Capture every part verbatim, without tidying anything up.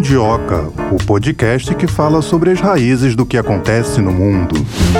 Mundioca, o podcast que fala sobre as raízes do que acontece no mundo.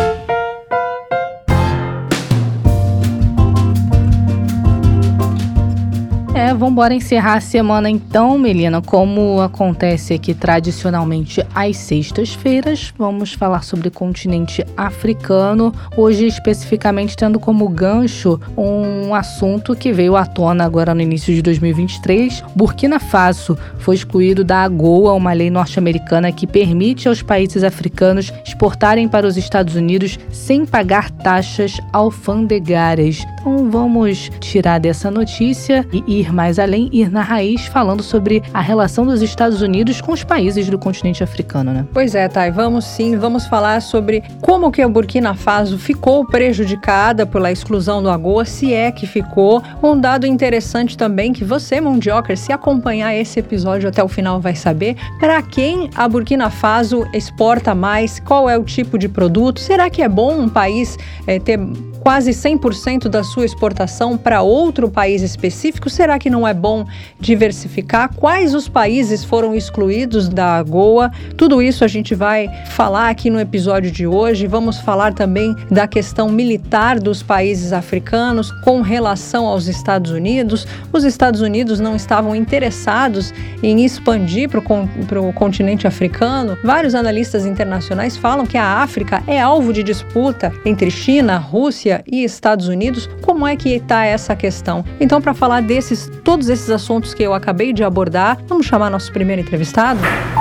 É, vamos embora encerrar a semana então, Melina. Como acontece aqui tradicionalmente às sextas-feiras, vamos falar sobre o continente africano, hoje especificamente tendo como gancho um assunto que veio à tona agora no início de dois mil e vinte e três. Burkina Faso foi excluído da AGOA, uma lei norte-americana que permite aos países africanos exportarem para os Estados Unidos sem pagar taxas alfandegárias. Então vamos tirar dessa notícia e ir mais além, ir na raiz, falando sobre a relação dos Estados Unidos com os países do continente africano, né? Pois é, Thay, vamos sim, vamos falar sobre como que a Burkina Faso ficou prejudicada pela exclusão do AGOA, se é que ficou. Um dado interessante também que você, Mundioca, se acompanhar esse episódio até o final vai saber, para quem a Burkina Faso exporta mais, qual é o tipo de produto, será que é bom um país é, ter quase cem por cento da sua exportação para outro país específico? Será que não é bom diversificar? Quais os países foram excluídos da AGOA? Tudo isso a gente vai falar aqui no episódio de hoje. Vamos falar também da questão militar dos países africanos com relação aos Estados Unidos. Os Estados Unidos não estavam interessados em expandir para o con- para o continente africano. Vários analistas internacionais falam que a África é alvo de disputa entre China, Rússia e Estados Unidos. Como é que está essa questão? Então, para falar desses, todos esses assuntos que eu acabei de abordar, vamos chamar nosso primeiro entrevistado?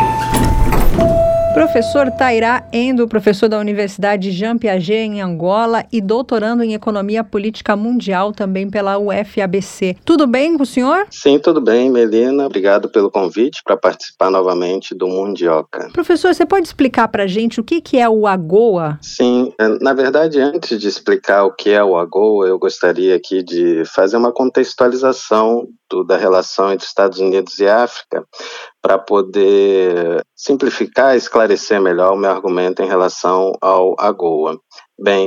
Professor Tairá Endo, professor da Universidade Jean Piaget em Angola e doutorando em Economia Política Mundial também pela U F A B C. Tudo bem com o senhor? Sim, tudo bem, Melina. Obrigado pelo convite para participar novamente do Mundioca. Professor, você pode explicar para a gente o que, que é o AGOA? Sim, na verdade, antes de explicar o que é o AGOA, eu gostaria aqui de fazer uma contextualização do, da relação entre Estados Unidos e África, para poder simplificar e esclarecer melhor o meu argumento em relação ao AGOA. Bem,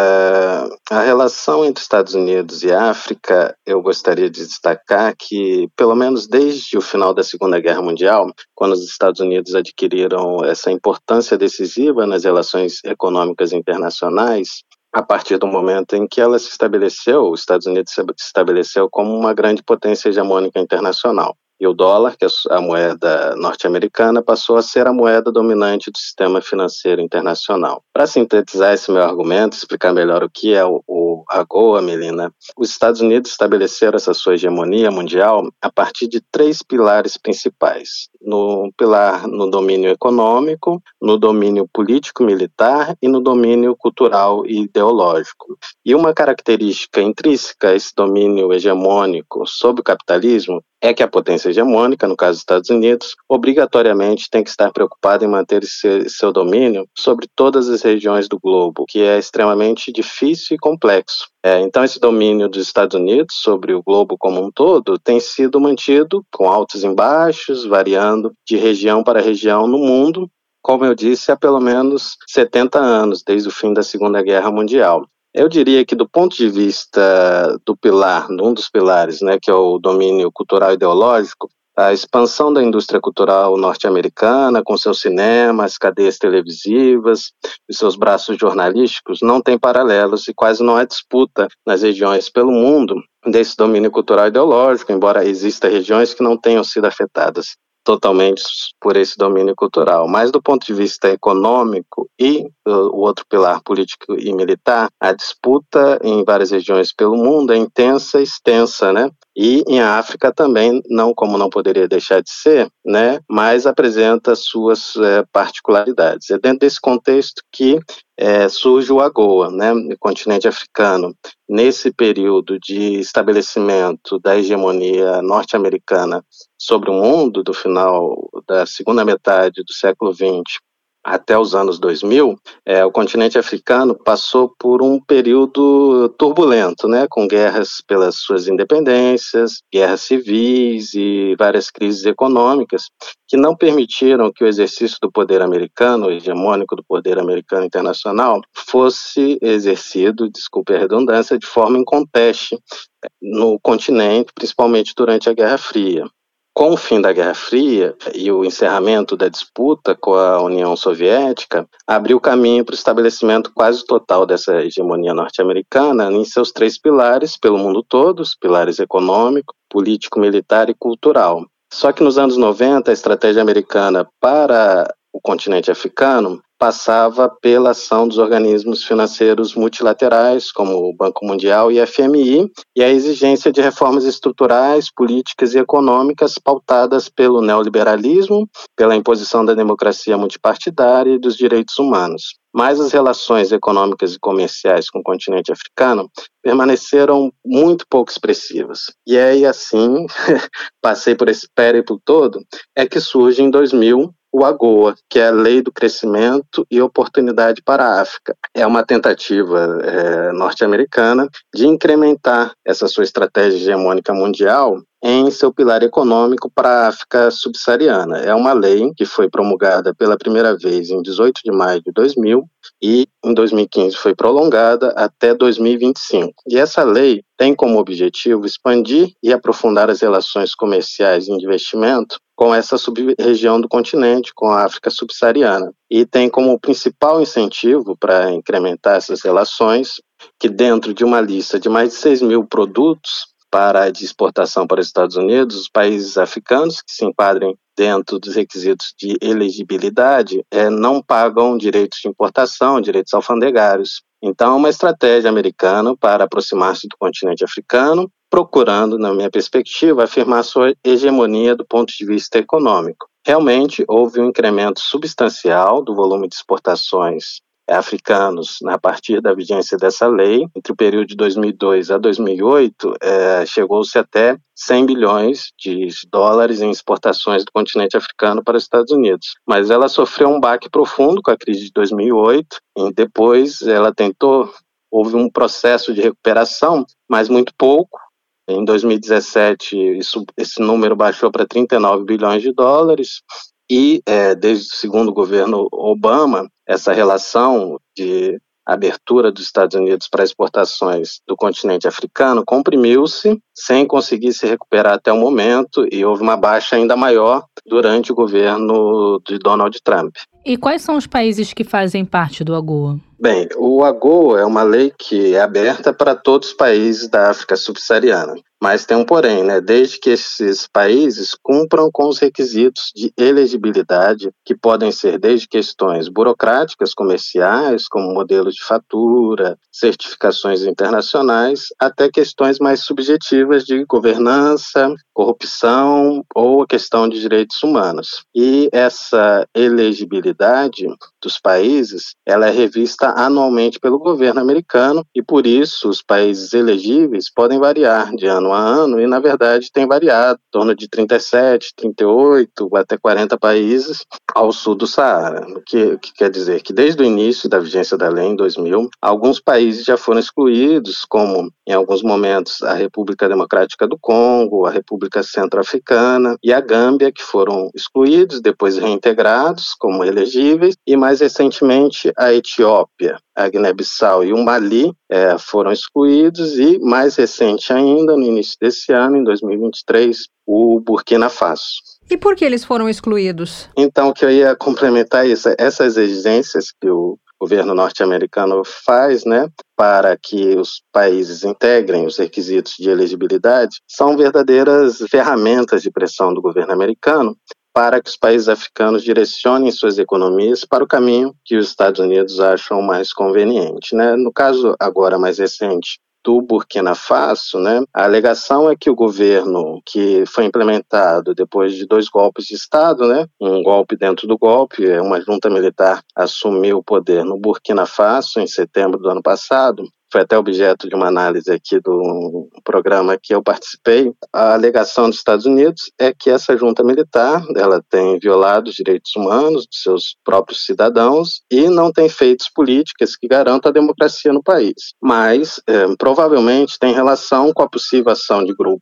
é, a relação entre Estados Unidos e África, eu gostaria de destacar que, pelo menos desde o final da Segunda Guerra Mundial, quando os Estados Unidos adquiriram essa importância decisiva nas relações econômicas internacionais, a partir do momento em que ela se estabeleceu, os Estados Unidos se estabeleceu como uma grande potência hegemônica internacional. E o dólar, que é a moeda norte-americana, passou a ser a moeda dominante do sistema financeiro internacional. Para sintetizar esse meu argumento, explicar melhor o que é o, o AGOA, Melina, os Estados Unidos estabeleceram essa sua hegemonia mundial a partir de três pilares principais. No pilar no domínio econômico, no domínio político-militar e no domínio cultural e ideológico. E uma característica intrínseca a esse domínio hegemônico sobre o capitalismo é que a potência hegemônica, no caso dos Estados Unidos, obrigatoriamente tem que estar preocupada em manter esse, seu domínio sobre todas as regiões do globo, que é extremamente difícil e complexo. É, então, esse domínio dos Estados Unidos sobre o globo como um todo tem sido mantido com altos e baixos, variando de região para região no mundo, como eu disse, há pelo menos setenta anos, desde o fim da Segunda Guerra Mundial. Eu diria que do ponto de vista do pilar, um dos pilares, né, que é o domínio cultural e ideológico, a expansão da indústria cultural norte-americana, com seus cinemas, cadeias televisivas e seus braços jornalísticos, não tem paralelos e quase não há disputa nas regiões pelo mundo desse domínio cultural e ideológico, embora existam regiões que não tenham sido afetadas totalmente por esse domínio cultural. Mas do ponto de vista econômico e o outro pilar político e militar, a disputa em várias regiões pelo mundo é intensa e extensa, né? E em África também, não como não poderia deixar de ser, né? Mas apresenta suas é, particularidades. É dentro desse contexto que é, surge o AGOA, né? O continente africano. Nesse período de estabelecimento da hegemonia norte-americana sobre o mundo, do final da segunda metade do século vinte até os anos dois mil, é, o continente africano passou por um período turbulento, né, com guerras pelas suas independências, guerras civis e várias crises econômicas que não permitiram que o exercício do poder americano, hegemônico do poder americano internacional, fosse exercido, desculpe a redundância, de forma inconteste no continente, principalmente durante a Guerra Fria. com o fim da Guerra Fria e o encerramento da disputa com a União Soviética, abriu caminho para o estabelecimento quase total dessa hegemonia norte-americana em seus três pilares pelo mundo todo, os pilares econômico, político, militar e cultural. Só que nos anos noventa, a estratégia americana para o continente africano passava pela ação dos organismos financeiros multilaterais, como o Banco Mundial e F M I, e a exigência de reformas estruturais, políticas e econômicas pautadas pelo neoliberalismo, pela imposição da democracia multipartidária e dos direitos humanos. Mas as relações econômicas e comerciais com o continente africano permaneceram muito pouco expressivas. E aí, assim, passei por esse périplo todo, é que surge em dois mil o AGOA, que é a Lei do Crescimento e Oportunidade para a África. É uma tentativa é, norte-americana de incrementar essa sua estratégia hegemônica mundial em seu pilar econômico para a África subsaariana. É uma lei que foi promulgada pela primeira vez em dezoito de maio de dois mil e em dois mil e quinze foi prolongada até dois mil e vinte e cinco. E essa lei tem como objetivo expandir e aprofundar as relações comerciais e de investimento com essa sub-região do continente, com a África subsaariana. E tem como principal incentivo para incrementar essas relações que dentro de uma lista de mais de seis mil produtos para de exportação para os Estados Unidos, os países africanos que se enquadrem dentro dos requisitos de elegibilidade é, não pagam direitos de importação, direitos alfandegários. Então, é uma estratégia americana para aproximar-se do continente africano, procurando, na minha perspectiva, afirmar sua hegemonia do ponto de vista econômico. Realmente, houve um incremento substancial do volume de exportações africanos a partir da vigência dessa lei. Entre o período de dois mil e dois a dois mil e oito, é, chegou-se até cem bilhões de dólares em exportações do continente africano para os Estados Unidos. Mas ela sofreu um baque profundo com a crise de dois mil e oito, e depois ela tentou, houve um processo de recuperação, mas muito pouco. Em dois mil e dezessete, isso, esse número baixou para trinta e nove bilhões de dólares, e é, desde o segundo governo Obama, essa relação de abertura dos Estados Unidos para exportações do continente africano comprimiu-se sem conseguir se recuperar até o momento, e houve uma baixa ainda maior durante o governo de Donald Trump. E quais são os países que fazem parte do AGOA? Bem, o AGOA é uma lei que é aberta para todos os países da África subsaariana. Mas tem um porém, né? Desde que esses países cumpram com os requisitos de elegibilidade, que podem ser desde questões burocráticas, comerciais, como modelos de fatura, certificações internacionais, até questões mais subjetivas de governança, corrupção ou a questão de direitos humanos. E essa elegibilidade dos países, ela é revista anualmente pelo governo americano, e por isso os países elegíveis podem variar de ano a ano, e na verdade tem variado, em torno de trinta e sete, trinta e oito, até quarenta países ao sul do Saara. O que, o que quer dizer que desde o início da vigência da lei, em dois mil, alguns países já foram excluídos, como em alguns momentos a República Democrática do Congo, a República Centro-Africana e a Gâmbia, que foram excluídos, depois reintegrados como elegíveis, e mais recentemente a Etiópia, a Guiné-Bissau e o Mali é, foram excluídos, e mais recente ainda, no início desse ano, em dois mil e vinte e três, o Burkina Faso. E por que eles foram excluídos? Então, o que eu ia complementar isso, essas exigências que o governo norte-americano faz, né, para que os países integrem os requisitos de elegibilidade, são verdadeiras ferramentas de pressão do governo americano para que os países africanos direcionem suas economias para o caminho que os Estados Unidos acham mais conveniente, né? No caso agora mais recente do Burkina Faso, né, a alegação é que o governo que foi implementado depois de dois golpes de Estado, né, um golpe dentro do golpe, uma junta militar assumiu o poder no Burkina Faso em setembro do ano passado, foi até objeto de uma análise aqui do programa que eu participei. A alegação dos Estados Unidos é que essa junta militar, ela tem violado os direitos humanos de seus próprios cidadãos e não tem feito políticas que garantam a democracia no país. Mas, é, provavelmente, tem relação com a possível ação de grupos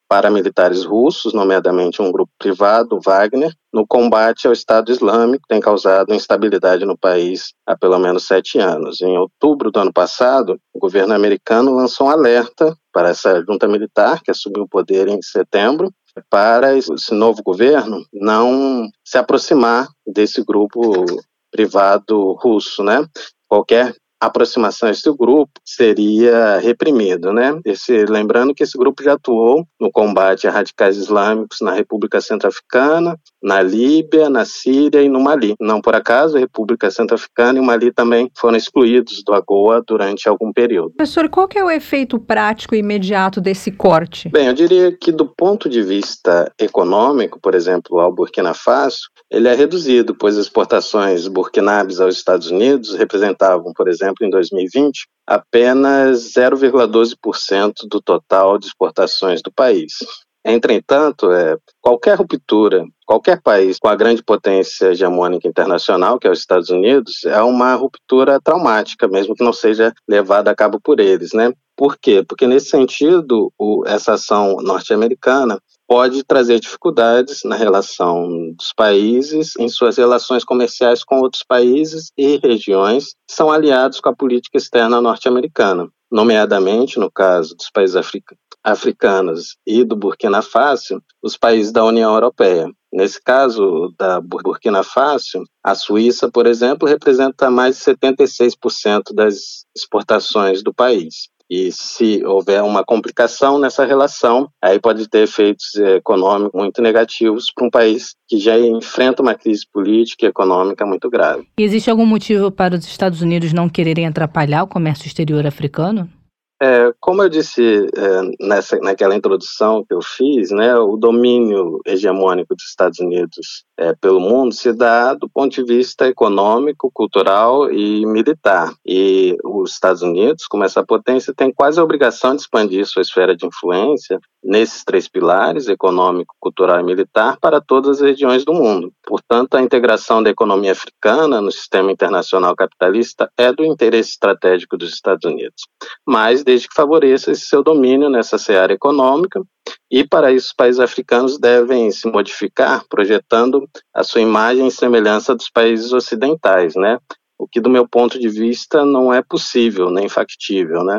paramilitares russos, nomeadamente um grupo privado, Wagner, no combate ao Estado Islâmico, que tem causado instabilidade no país há pelo menos sete anos. Em outubro do ano passado, o governo americano lançou um alerta para essa junta militar, que assumiu o poder em setembro, para esse novo governo não se aproximar desse grupo privado russo, né? Qualquer aproximação a esse grupo seria reprimido, né? Esse, lembrando que esse grupo já atuou no combate a radicais islâmicos na República Centro-Africana, na Líbia, na Síria e no Mali. Não por acaso, a República Centro-Africana e o Mali também foram excluídos do AGOA durante algum período. Professor, qual que é o efeito prático e imediato desse corte? Bem, eu diria que do ponto de vista econômico, por exemplo, ao Burkina Faso, ele é reduzido, pois as exportações burkinabes aos Estados Unidos representavam, por exemplo, em dois mil e vinte, apenas zero vírgula doze por cento do total de exportações do país. Entretanto, é, qualquer ruptura, qualquer país com a grande potência hegemônica internacional, que é os Estados Unidos, é uma ruptura traumática, mesmo que não seja levada a cabo por eles, né? Por quê? Porque, nesse sentido, o, essa ação norte-americana pode trazer dificuldades na relação dos países, em suas relações comerciais com outros países e regiões que são aliados com a política externa norte-americana, nomeadamente, no caso dos países africanos, africanos e do Burkina Faso, os países da União Europeia. Nesse caso da Burkina Faso, a Suíça, por exemplo, representa mais de setenta e seis por cento das exportações do país. E se houver uma complicação nessa relação, aí pode ter efeitos econômicos muito negativos para um país que já enfrenta uma crise política e econômica muito grave. E existe algum motivo para os Estados Unidos não quererem atrapalhar o comércio exterior africano? É, como eu disse é, nessa, naquela introdução que eu fiz, né, o domínio hegemônico dos Estados Unidos é, pelo mundo se dá do ponto de vista econômico, cultural e militar. E os Estados Unidos, como essa potência, tem quase a obrigação de expandir sua esfera de influência nesses três pilares, econômico, cultural e militar, para todas as regiões do mundo. Portanto, a integração da economia africana no sistema internacional capitalista é do interesse estratégico dos Estados Unidos, mas desde que favoreça esse seu domínio nessa seara econômica, e para isso os países africanos devem se modificar, projetando a sua imagem e semelhança dos países ocidentais, né? O que, do meu ponto de vista, não é possível, nem factível, né?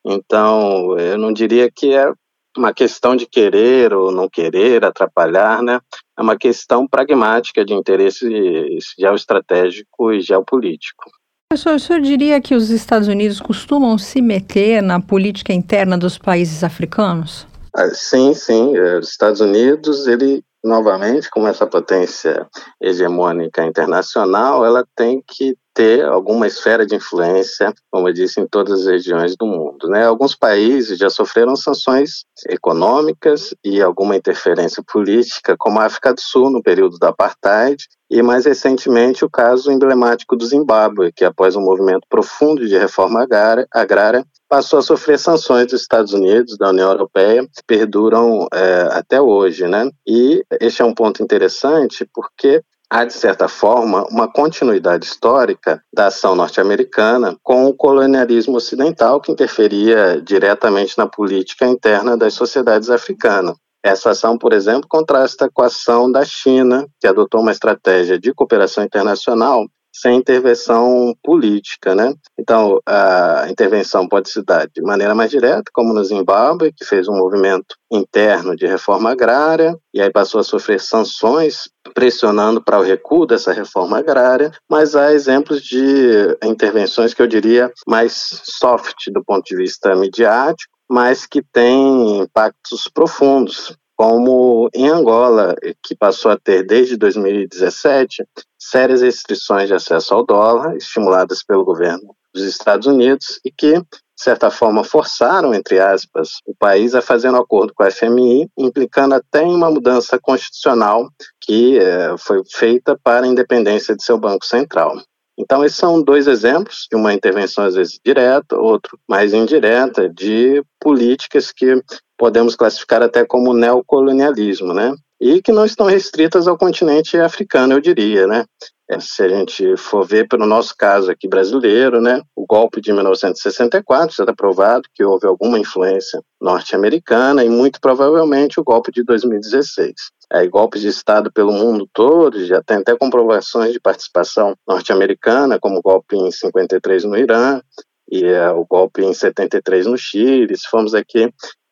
Então, eu não diria que é uma questão de querer ou não querer, atrapalhar, né? É uma questão pragmática de interesse geoestratégico e geopolítico. Professor, o senhor diria que os Estados Unidos costumam se meter na política interna dos países africanos? Ah, sim, sim. Os Estados Unidos, ele, novamente, como essa potência hegemônica internacional, ela tem que ter alguma esfera de influência, como eu disse, em todas as regiões do mundo, né? Alguns países já sofreram sanções econômicas e alguma interferência política, como a África do Sul, no período do Apartheid, e mais recentemente o caso emblemático do Zimbábue, que após um movimento profundo de reforma agrária, passou a sofrer sanções dos Estados Unidos, da União Europeia, que perduram é, até hoje, né? E este é um ponto interessante porque há, de certa forma, uma continuidade histórica da ação norte-americana com o colonialismo ocidental que interferia diretamente na política interna das sociedades africanas. Essa ação, por exemplo, contrasta com a ação da China, que adotou uma estratégia de cooperação internacional sem intervenção política, né? Então, a intervenção pode se dar de maneira mais direta, como no Zimbábue, que fez um movimento interno de reforma agrária, e aí passou a sofrer sanções, pressionando para o recuo dessa reforma agrária, mas há exemplos de intervenções que eu diria mais soft do ponto de vista midiático, mas que têm impactos profundos, como em Angola, que passou a ter desde dois mil e dezessete sérias restrições de acesso ao dólar, estimuladas pelo governo dos Estados Unidos, e que, de certa forma, forçaram, entre aspas, o país a fazer um acordo com a F M I, implicando até em uma mudança constitucional que eh, foi feita para a independência de seu Banco Central. Então, esses são dois exemplos de uma intervenção, às vezes, direta, outro mais indireta, de políticas que podemos classificar até como neocolonialismo, né? E que não estão restritas ao continente africano, eu diria, né? Se a gente for ver pelo nosso caso aqui brasileiro, né, o golpe de mil novecentos e sessenta e quatro já está provado que houve alguma influência norte-americana e muito provavelmente o golpe de dois mil e dezesseis. Aí, golpes de Estado pelo mundo todo, já tem até comprovações de participação norte-americana, como o golpe em cinquenta e três no Irã e é, o golpe em setenta e três no Chile. Se formos aqui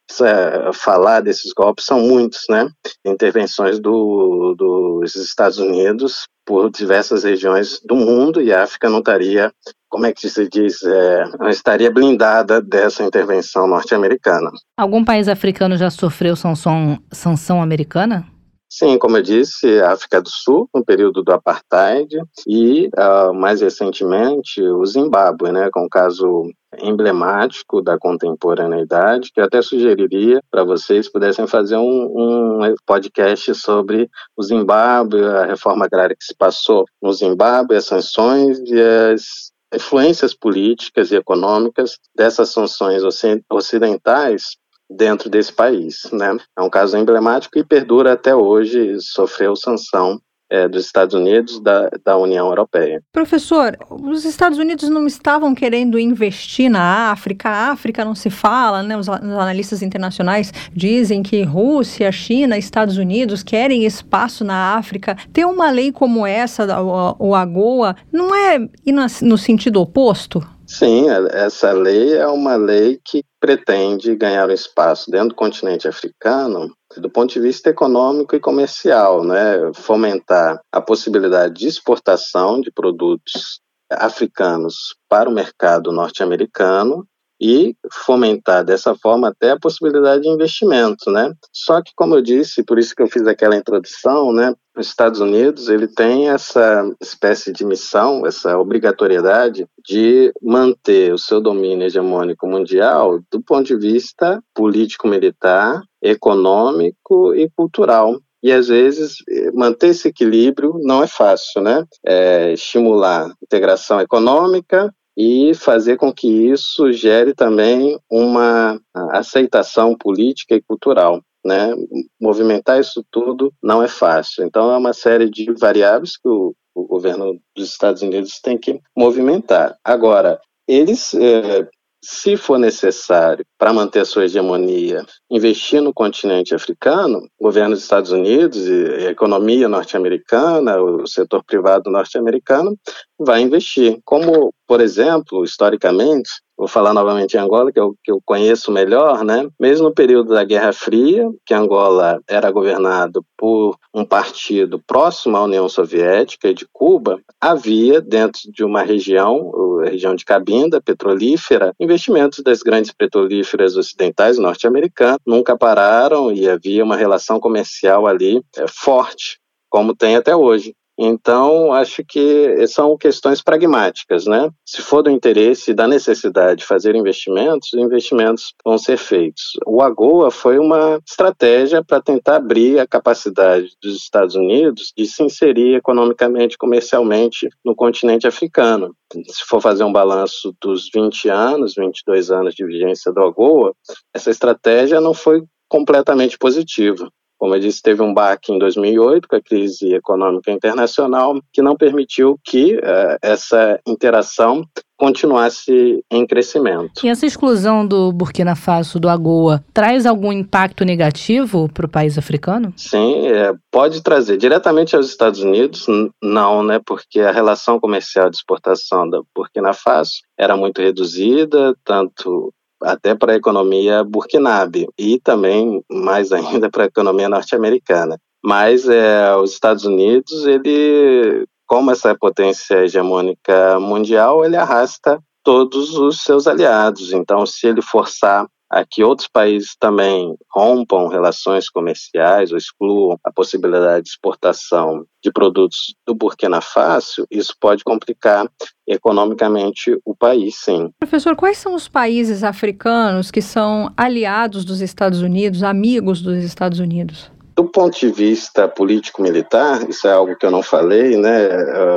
é, falar desses golpes, são muitos, né? Intervenções do, dos Estados Unidos por diversas regiões do mundo, e a África não estaria, como é que se diz, é, não estaria blindada dessa intervenção norte-americana. Algum país africano já sofreu sanção, sanção americana? Sim, como eu disse, a África do Sul, no período do Apartheid, e uh, mais recentemente o Zimbábue, né, com um caso emblemático da contemporaneidade, que eu até sugeriria para vocês pudessem fazer um, um podcast sobre o Zimbábue, a reforma agrária que se passou no Zimbábue, as sanções e as influências políticas e econômicas dessas sanções ocidentais dentro desse país, né? É um caso emblemático e perdura até hoje, sofreu sanção é, dos Estados Unidos, da, da União Europeia. Professor, os Estados Unidos não estavam querendo investir na África, a África não se fala, né? Os, os analistas internacionais dizem que Rússia, China, Estados Unidos querem espaço na África. Ter uma lei como essa, o, o AGOA, não é ir no sentido oposto? Sim, essa lei é uma lei que pretende ganhar um espaço dentro do continente africano do ponto de vista econômico e comercial, né? Fomentar a possibilidade de exportação de produtos africanos para o mercado norte-americano e fomentar dessa forma até a possibilidade de investimento, né? Só que, como eu disse, por isso que eu fiz aquela introdução, né? Os Estados Unidos, ele tem essa espécie de missão, essa obrigatoriedade de manter o seu domínio hegemônico mundial do ponto de vista político-militar, econômico e cultural. E, às vezes, manter esse equilíbrio não é fácil, né? É, estimular integração econômica e fazer com que isso gere também uma aceitação política e cultural, né? Movimentar isso tudo não é fácil. Então, é uma série de variáveis que o, o governo dos Estados Unidos tem que movimentar. Agora, eles, é, se for necessário, para manter a sua hegemonia, investir no continente africano, o governo dos Estados Unidos e a economia norte-americana, o setor privado norte-americano, vai investir. Como, por exemplo, historicamente, vou falar novamente em Angola, que eu, que eu conheço melhor, né? Mesmo no período da Guerra Fria, que Angola era governado por um partido próximo à União Soviética e de Cuba, havia dentro de uma região, a região de Cabinda, petrolífera, investimentos das grandes petrolíferas ocidentais norte-americanas nunca pararam e havia uma relação comercial ali é, forte, como tem até hoje. Então, acho que são questões pragmáticas, né? Se for do interesse e da necessidade de fazer investimentos, investimentos vão ser feitos. O AGOA foi uma estratégia para tentar abrir a capacidade dos Estados Unidos de se inserir economicamente, comercialmente no continente africano. Se for fazer um balanço dos vinte anos, vinte e dois anos de vigência do AGOA, essa estratégia não foi completamente positiva. Como eu disse, teve um baque em dois mil e oito, com a crise econômica internacional, que não permitiu que uh, essa interação continuasse em crescimento. E essa exclusão do Burkina Faso do AGOA traz algum impacto negativo para o país africano? Sim, é, pode trazer. Diretamente aos Estados Unidos, n- não, né? Porque a relação comercial de exportação da Burkina Faso era muito reduzida, tanto até para a economia burkinabe e também, mais ainda, para a economia norte-americana. Mas é, os Estados Unidos, ele, como essa potência hegemônica mundial, ele arrasta todos os seus aliados. Então, se ele forçar a que outros países também rompam relações comerciais ou excluam a possibilidade de exportação de produtos do Burkina Faso, isso pode complicar economicamente o país, sim. Professor, quais são os países africanos que são aliados dos Estados Unidos, amigos dos Estados Unidos? Do ponto de vista político-militar, isso é algo que eu não falei, né?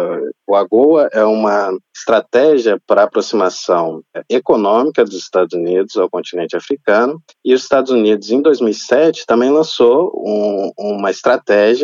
O AGOA é uma estratégia para aproximação econômica dos Estados Unidos ao continente africano, e os Estados Unidos, em dois mil e sete, também lançou um, uma estratégia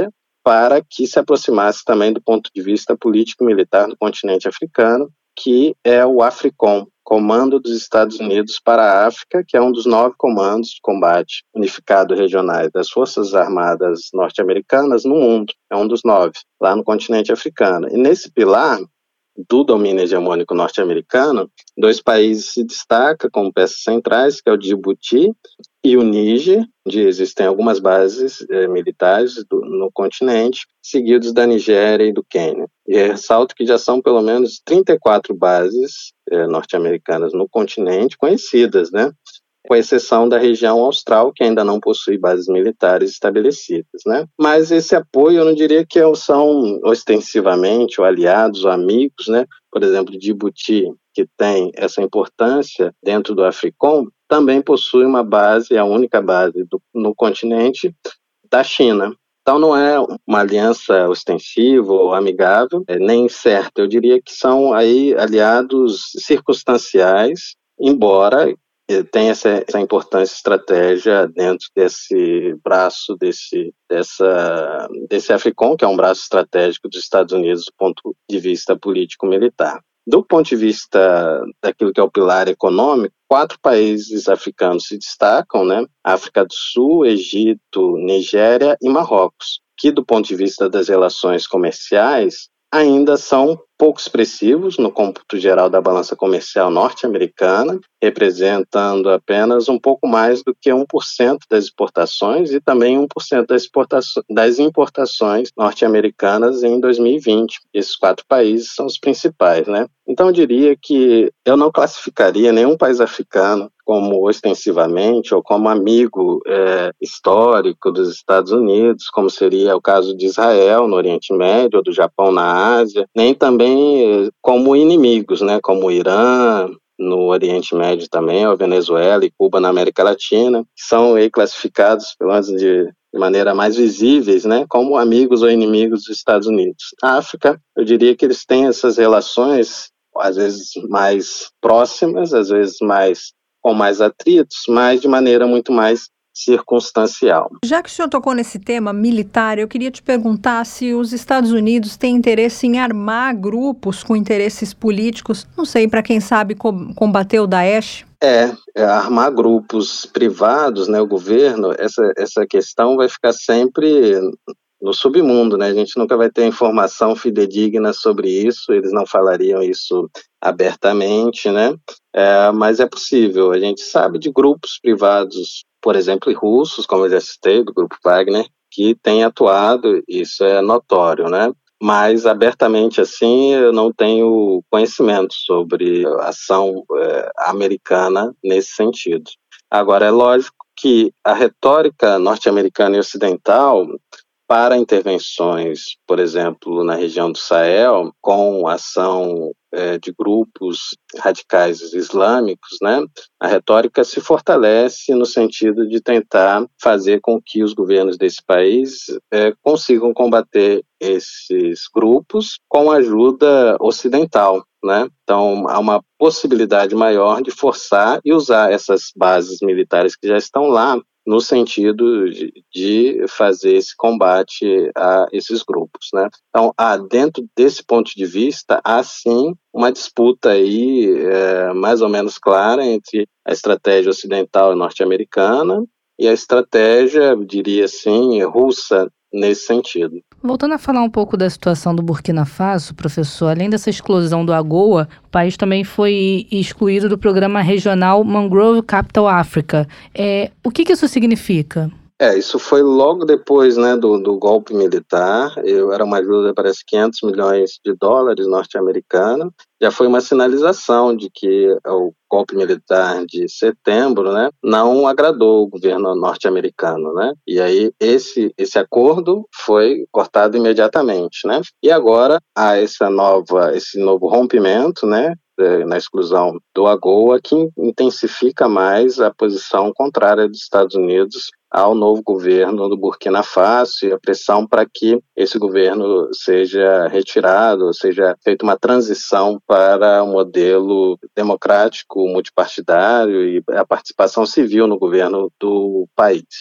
para que se aproximasse também do ponto de vista político-militar do continente africano, que é o AFRICOM, Comando dos Estados Unidos para a África, que é um dos nove comandos de combate unificado regionais das Forças Armadas norte-americanas no mundo. É um dos nove, lá no continente africano. E nesse pilar do domínio hegemônico norte-americano, dois países se destacam como peças centrais, que é o Djibouti e o Níger, onde existem algumas bases eh, militares do, no continente, seguidos da Nigéria e do Quênia. E ressalto que já são pelo menos trinta e quatro bases eh, norte-americanas no continente conhecidas, né? Com exceção da região austral, que ainda não possui bases militares estabelecidas, né? Mas esse apoio, eu não diria que são ostensivamente ou aliados ou amigos, né? Por exemplo, Djibouti, que tem essa importância dentro do AFRICOM, também possui uma base, a única base do, no continente, da China. Então não é uma aliança ostensiva ou amigável, é, nem certa. Eu diria que são aí aliados circunstanciais, embora tem essa, essa importância estratégia dentro desse braço, desse, dessa, desse AFRICOM, que é um braço estratégico dos Estados Unidos do ponto de vista político-militar. Do ponto de vista daquilo que é o pilar econômico, quatro países africanos se destacam, né? África do Sul, Egito, Nigéria e Marrocos, que do ponto de vista das relações comerciais ainda são pouco expressivos no cômputo geral da balança comercial norte-americana, representando apenas um pouco mais do que um por cento das exportações e também um por cento das, das importações norte-americanas em dois mil e vinte. Esses quatro países são os principais, né? Então eu diria que eu não classificaria nenhum país africano como ostensivamente ou como amigo é, histórico dos Estados Unidos, como seria o caso de Israel no Oriente Médio ou do Japão na Ásia, nem também como inimigos, né, como o Irã no Oriente Médio também, ou Venezuela e Cuba na América Latina, que são aí classificados, pelo menos de, de maneira mais visíveis, né, como amigos ou inimigos dos Estados Unidos. Na África, eu diria que eles têm essas relações, às vezes mais próximas, às vezes mais com mais atritos, mas de maneira muito mais circunstancial. Já que o senhor tocou nesse tema militar, eu queria te perguntar se os Estados Unidos têm interesse em armar grupos com interesses políticos, não sei, para quem sabe combater o Daesh? É, é, armar grupos privados, né, o governo, essa, essa questão vai ficar sempre no submundo, né? A gente nunca vai ter informação fidedigna sobre isso, eles não falariam isso abertamente, né? É, mas é possível, a gente sabe de grupos privados, por exemplo, russos, como eu já citei, do grupo Wagner, que têm atuado, isso é notório, né? Mas abertamente assim, eu não tenho conhecimento sobre a ação é, americana nesse sentido. Agora, é lógico que a retórica norte-americana e ocidental para intervenções, por exemplo, na região do Sahel, com ação é, de grupos radicais islâmicos, né, a retórica se fortalece no sentido de tentar fazer com que os governos desse país é, consigam combater esses grupos com ajuda ocidental, né? Então, há uma possibilidade maior de forçar e usar essas bases militares que já estão lá no sentido de, de fazer esse combate a esses grupos, né? Então, há, dentro desse ponto de vista, há sim uma disputa aí é, mais ou menos clara entre a estratégia ocidental e norte-americana e a estratégia, eu diria assim, russa nesse sentido. Voltando a falar um pouco da situação do Burkina Faso, professor, além dessa exclusão do AGOA, o país também foi excluído do programa regional Mangrove Capital Africa. É, o que, que isso significa? É, isso foi logo depois, né, do, do golpe militar. Eu, era uma ajuda, parece, quinhentos milhões de dólares norte-americanos. Já foi uma sinalização de que o golpe militar de setembro, né, não agradou o governo norte-americano, né? E aí esse, esse acordo foi cortado imediatamente, né? E agora há essa nova, esse novo rompimento, né, na exclusão do AGOA, que intensifica mais a posição contrária dos Estados Unidos ao novo governo do Burkina Faso e a pressão para que esse governo seja retirado, seja feita uma transição para um modelo democrático, multipartidário e a participação civil no governo do país.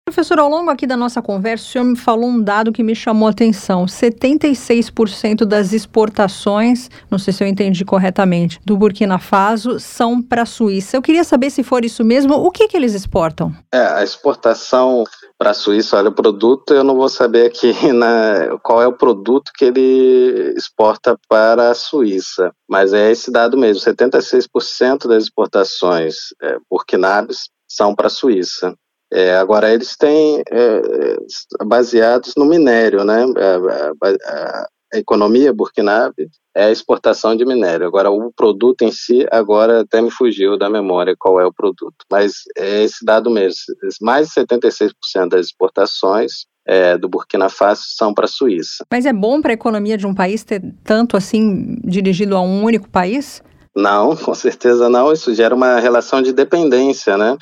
Professor, ao longo aqui da nossa conversa, o senhor me falou um dado que me chamou a atenção. setenta e seis por cento das exportações, não sei se eu entendi corretamente, do Burkina Faso são para a Suíça. Eu queria saber, se for isso mesmo, o que, que eles exportam? É, a exportação para a Suíça, olha, o produto, eu não vou saber aqui na, qual é o produto que ele exporta para a Suíça, mas é esse dado mesmo, setenta e seis por cento das exportações é, burkinabes são para a Suíça. É, agora, eles têm é, baseados no minério, né? A, a, a economia burkinabe é a exportação de minério. Agora, o produto em si, agora até me fugiu da memória qual é o produto. Mas é esse dado mesmo, mais de setenta e seis por cento das exportações é, do Burkina Faso são para a Suíça. Mas é bom para a economia de um país ter tanto assim dirigido a um único país? Não, com certeza não. Isso gera uma relação de dependência, né?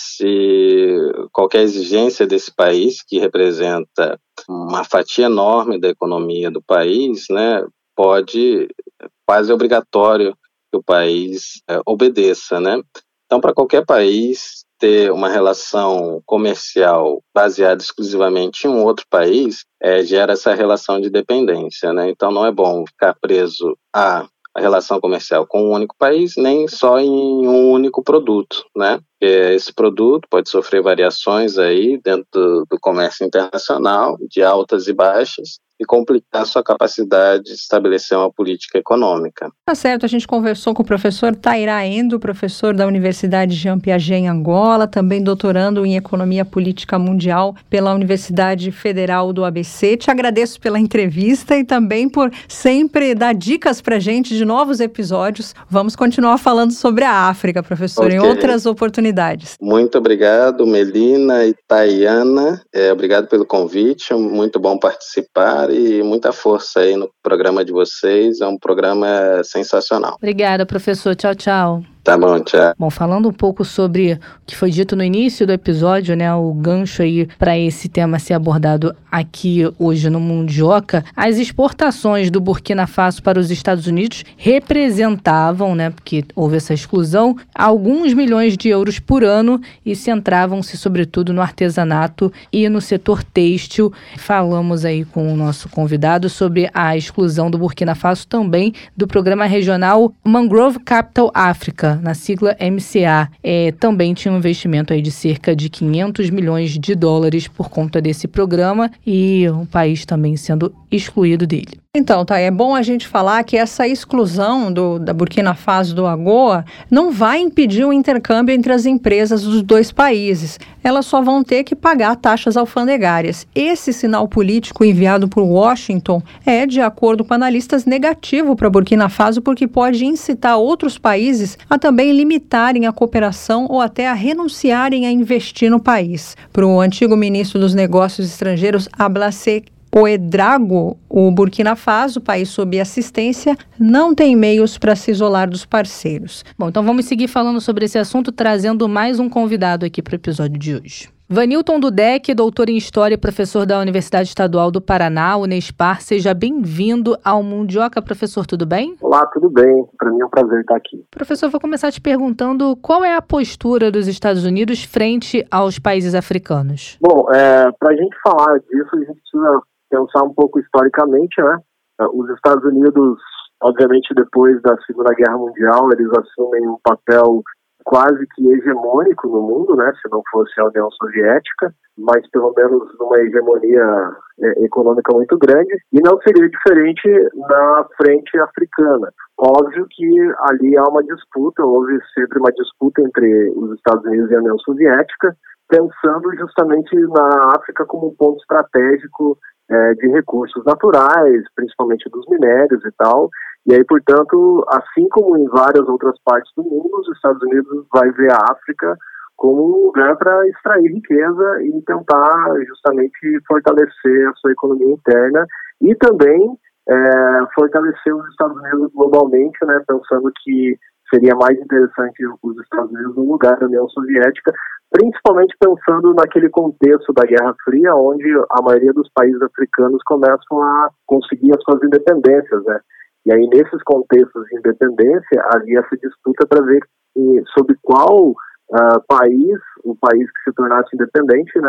Se qualquer exigência desse país, que representa uma fatia enorme da economia do país, né, pode, quase obrigatório que o país é, obedeça, né? Então, para qualquer país ter uma relação comercial baseada exclusivamente em um outro país, é, gera essa relação de dependência, né? Então, não é bom ficar preso a a relação comercial com um único país, nem só em um único produto, né? Porque esse produto pode sofrer variações aí dentro do, do comércio internacional, de altas e baixas, e complicar sua capacidade de estabelecer uma política econômica. Tá certo, a gente conversou com o professor Tairá Endo, professor da Universidade Jean Piaget em Angola, também doutorando em Economia Política Mundial pela Universidade Federal do A B C. Te agradeço pela entrevista e também por sempre dar dicas pra gente de novos episódios. Vamos continuar falando sobre a África, professor, okay, em outras oportunidades. Muito obrigado, Melina e Tayana. É, obrigado pelo convite, muito bom participar e muita força aí no programa de vocês. É um programa sensacional. Obrigada, professor. Tchau, tchau. Tá bom, tchau. Bom, falando um pouco sobre o que foi dito no início do episódio, né, o gancho aí para esse tema ser abordado aqui hoje no Mundioca, as exportações do Burkina Faso para os Estados Unidos representavam, né, porque houve essa exclusão, alguns milhões de euros por ano e centravam-se sobretudo no artesanato e no setor têxtil. Falamos aí com o nosso convidado sobre a exclusão do Burkina Faso também do programa regional Mangrove Capital Africa, na sigla M C A, é, também tinha um investimento aí de cerca de quinhentos milhões de dólares por conta desse programa e o país também sendo excluído dele. Então, tá, é bom a gente falar que essa exclusão do, da Burkina Faso do AGOA não vai impedir o intercâmbio entre as empresas dos dois países. Elas só vão ter que pagar taxas alfandegárias. Esse sinal político enviado por Washington é, de acordo com analistas, negativo para Burkina Faso porque pode incitar outros países a também limitarem a cooperação ou até a renunciarem a investir no país. Para o antigo ministro dos Negócios Estrangeiros, Ablassé Ouédraogo, o Burkina Faso, país sob assistência, não tem meios para se isolar dos parceiros. Bom, então vamos seguir falando sobre esse assunto, trazendo mais um convidado aqui para o episódio de hoje. Vanilton Dudek, doutor em História e professor da Universidade Estadual do Paraná, Unespar. Seja bem-vindo ao Mundioca, professor, tudo bem? Olá, tudo bem. Para mim é um prazer estar aqui. Professor, vou começar te perguntando qual é a postura dos Estados Unidos frente aos países africanos? Bom, é, para a gente falar disso, a gente precisa pensar um pouco historicamente, né? Os Estados Unidos, obviamente, depois da Segunda Guerra Mundial, eles assumem um papel quase que hegemônico no mundo, né? Se não fosse a União Soviética, mas pelo menos numa hegemonia é, econômica muito grande, e não seria diferente na frente africana. Óbvio que ali há uma disputa, houve sempre uma disputa entre os Estados Unidos e a União Soviética, pensando justamente na África como um ponto estratégico é, de recursos naturais, principalmente dos minérios e tal. E aí, portanto, assim como em várias outras partes do mundo, os Estados Unidos vai ver a África como um lugar para extrair riqueza e tentar justamente fortalecer a sua economia interna e também é, fortalecer os Estados Unidos globalmente, né, pensando que seria mais interessante os Estados Unidos no lugar da União Soviética, principalmente pensando naquele contexto da Guerra Fria, onde a maioria dos países africanos começam a conseguir as suas independências, né? E aí, nesses contextos de independência, havia essa disputa para ver sobre qual uh, país, o país que se tornasse independente, né,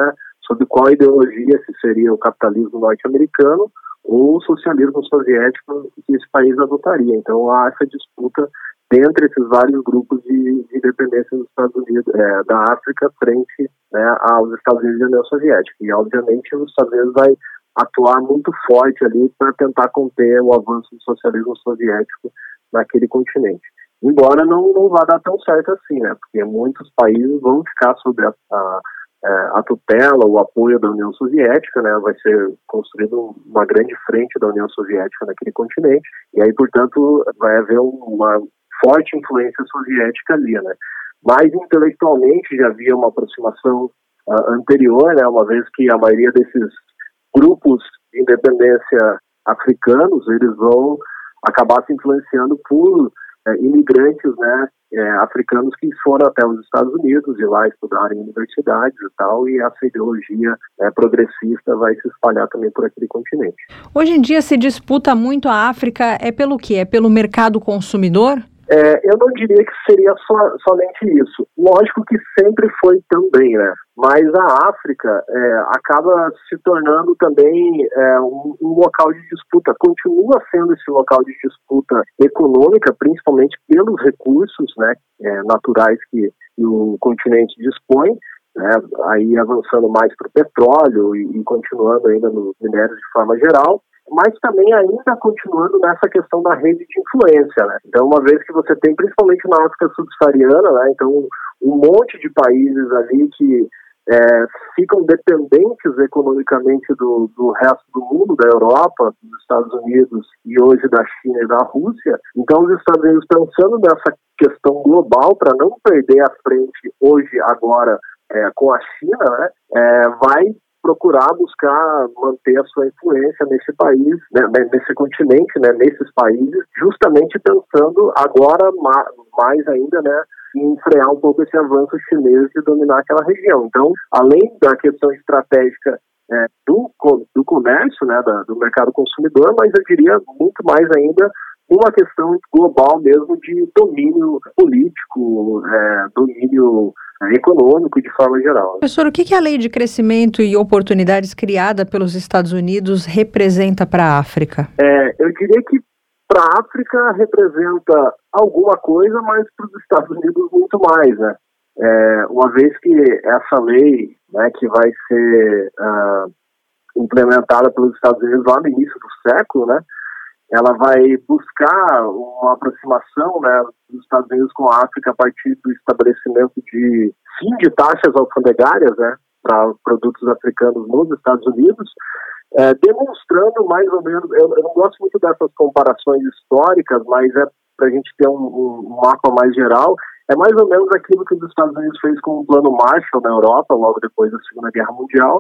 sobre qual ideologia, se seria o capitalismo norte-americano ou o socialismo soviético que esse país adotaria. Então há essa disputa dentre esses vários grupos de, de independência dos Estados Unidos, é, da África frente, né, aos Estados Unidos e à União Soviética. E obviamente os Estados Unidos vai atuar muito forte ali para tentar conter o avanço do socialismo soviético naquele continente. Embora não, não vá dar tão certo assim, né? Porque muitos países vão ficar sob a, a, a tutela, o apoio da União Soviética, né? Vai ser construído uma grande frente da União Soviética naquele continente, e aí, portanto, vai haver uma forte influência soviética ali, né? Mas intelectualmente já havia uma aproximação uh, anterior, né? Uma vez que a maioria desses grupos de independência africanos, eles vão acabar se influenciando por é, imigrantes, né, é, africanos que foram até os Estados Unidos e lá estudaram em universidades e tal, e essa ideologia é, progressista vai se espalhar também por aquele continente. Hoje em dia se disputa muito a África, é pelo quê? É pelo mercado consumidor? É, eu não diria que seria só, somente isso. Lógico que sempre foi também, né? Mas a África é, acaba se tornando também é, um, um local de disputa. Continua sendo esse local de disputa econômica, principalmente pelos recursos, né, é, naturais que, que o continente dispõe, né? Aí avançando mais para o petróleo e, e continuando ainda nos minérios de forma geral, mas também ainda continuando nessa questão da rede de influência, né? Então, uma vez que você tem, principalmente na África subsaariana, né, então um monte de países ali que é, ficam dependentes economicamente do, do resto do mundo, da Europa, dos Estados Unidos e hoje da China e da Rússia. Então, os Estados Unidos, pensando nessa questão global, para não perder a frente hoje, agora, é, com a China, né, é, vai procurar buscar manter a sua influência nesse país, né, nesse continente, né, nesses países, justamente pensando agora mais ainda, né, em frear um pouco esse avanço chinês de dominar aquela região. Então, além da questão estratégica é, do, do comércio, né, da, do mercado consumidor, mas eu diria muito mais ainda uma questão global mesmo de domínio político, é, domínio econômico de forma geral. Professor, o que a Lei de Crescimento e Oportunidades criada pelos Estados Unidos representa para a África? É, eu diria que para a África representa alguma coisa, mas para os Estados Unidos muito mais, né? É, uma vez que essa lei, né, que vai ser uh, implementada pelos Estados Unidos lá no início do século, né, ela vai buscar uma aproximação, né, dos Estados Unidos com a África a partir do estabelecimento de fim de taxas alfandegárias, né, para produtos africanos nos Estados Unidos, é, demonstrando mais ou menos, eu, eu não gosto muito dessas comparações históricas, mas é para a gente ter um, um mapa mais geral, é mais ou menos aquilo que os Estados Unidos fez com o Plano Marshall na Europa, logo depois da Segunda Guerra Mundial,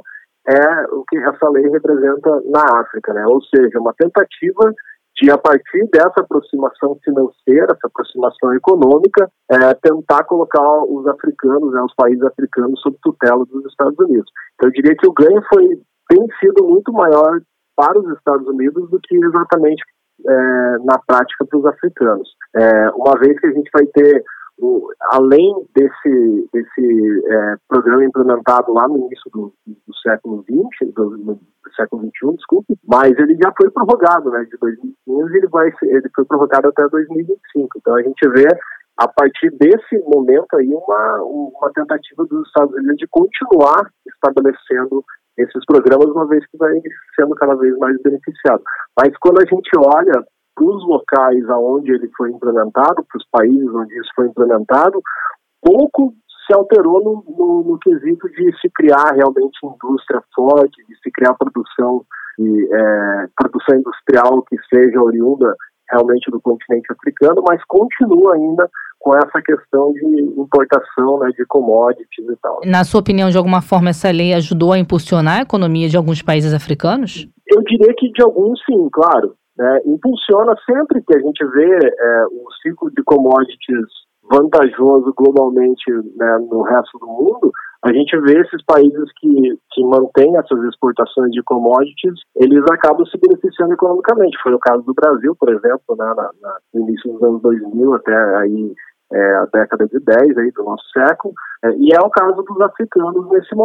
é o que essa lei representa na África, né, ou seja, uma tentativa de, a partir dessa aproximação financeira, essa aproximação econômica, é, tentar colocar os africanos, né, os países africanos, sob tutela dos Estados Unidos. Então, eu diria que o ganho foi, tem sido muito maior para os Estados Unidos do que exatamente é, na prática para os africanos. É, uma vez que a gente vai ter, o, além desse, desse é, programa implementado lá no início do, do século vinte, do, do século vinte e um, desculpe, mas ele já foi prorrogado, né, de dois mil e quinze, ele, vai, ele foi prorrogado até dois mil e vinte e cinco, então a gente vê, a partir desse momento aí, uma, uma tentativa dos Estados Unidos de continuar estabelecendo esses programas, uma vez que vai sendo cada vez mais beneficiado. Mas quando a gente olha para os locais aonde ele foi implementado, para os países onde isso foi implementado, pouco se alterou no, no, no quesito de se criar realmente indústria forte, de se criar produção, de, é, produção industrial que seja oriunda realmente do continente africano, mas continua ainda com essa questão de importação, né, de commodities e tal. Na sua opinião, de alguma forma, essa lei ajudou a impulsionar a economia de alguns países africanos? Eu diria que de alguns sim, claro. Né, impulsiona sempre que a gente vê é, um ciclo de commodities vantajoso globalmente, né, no resto do mundo, a gente vê esses países que, que mantêm essas exportações de commodities, eles acabam se beneficiando economicamente. Foi o caso do Brasil, por exemplo, né, na, na, no início dos anos dois mil até aí, é, a década de dez aí, do nosso século, é, e é o caso dos africanos nesse momento.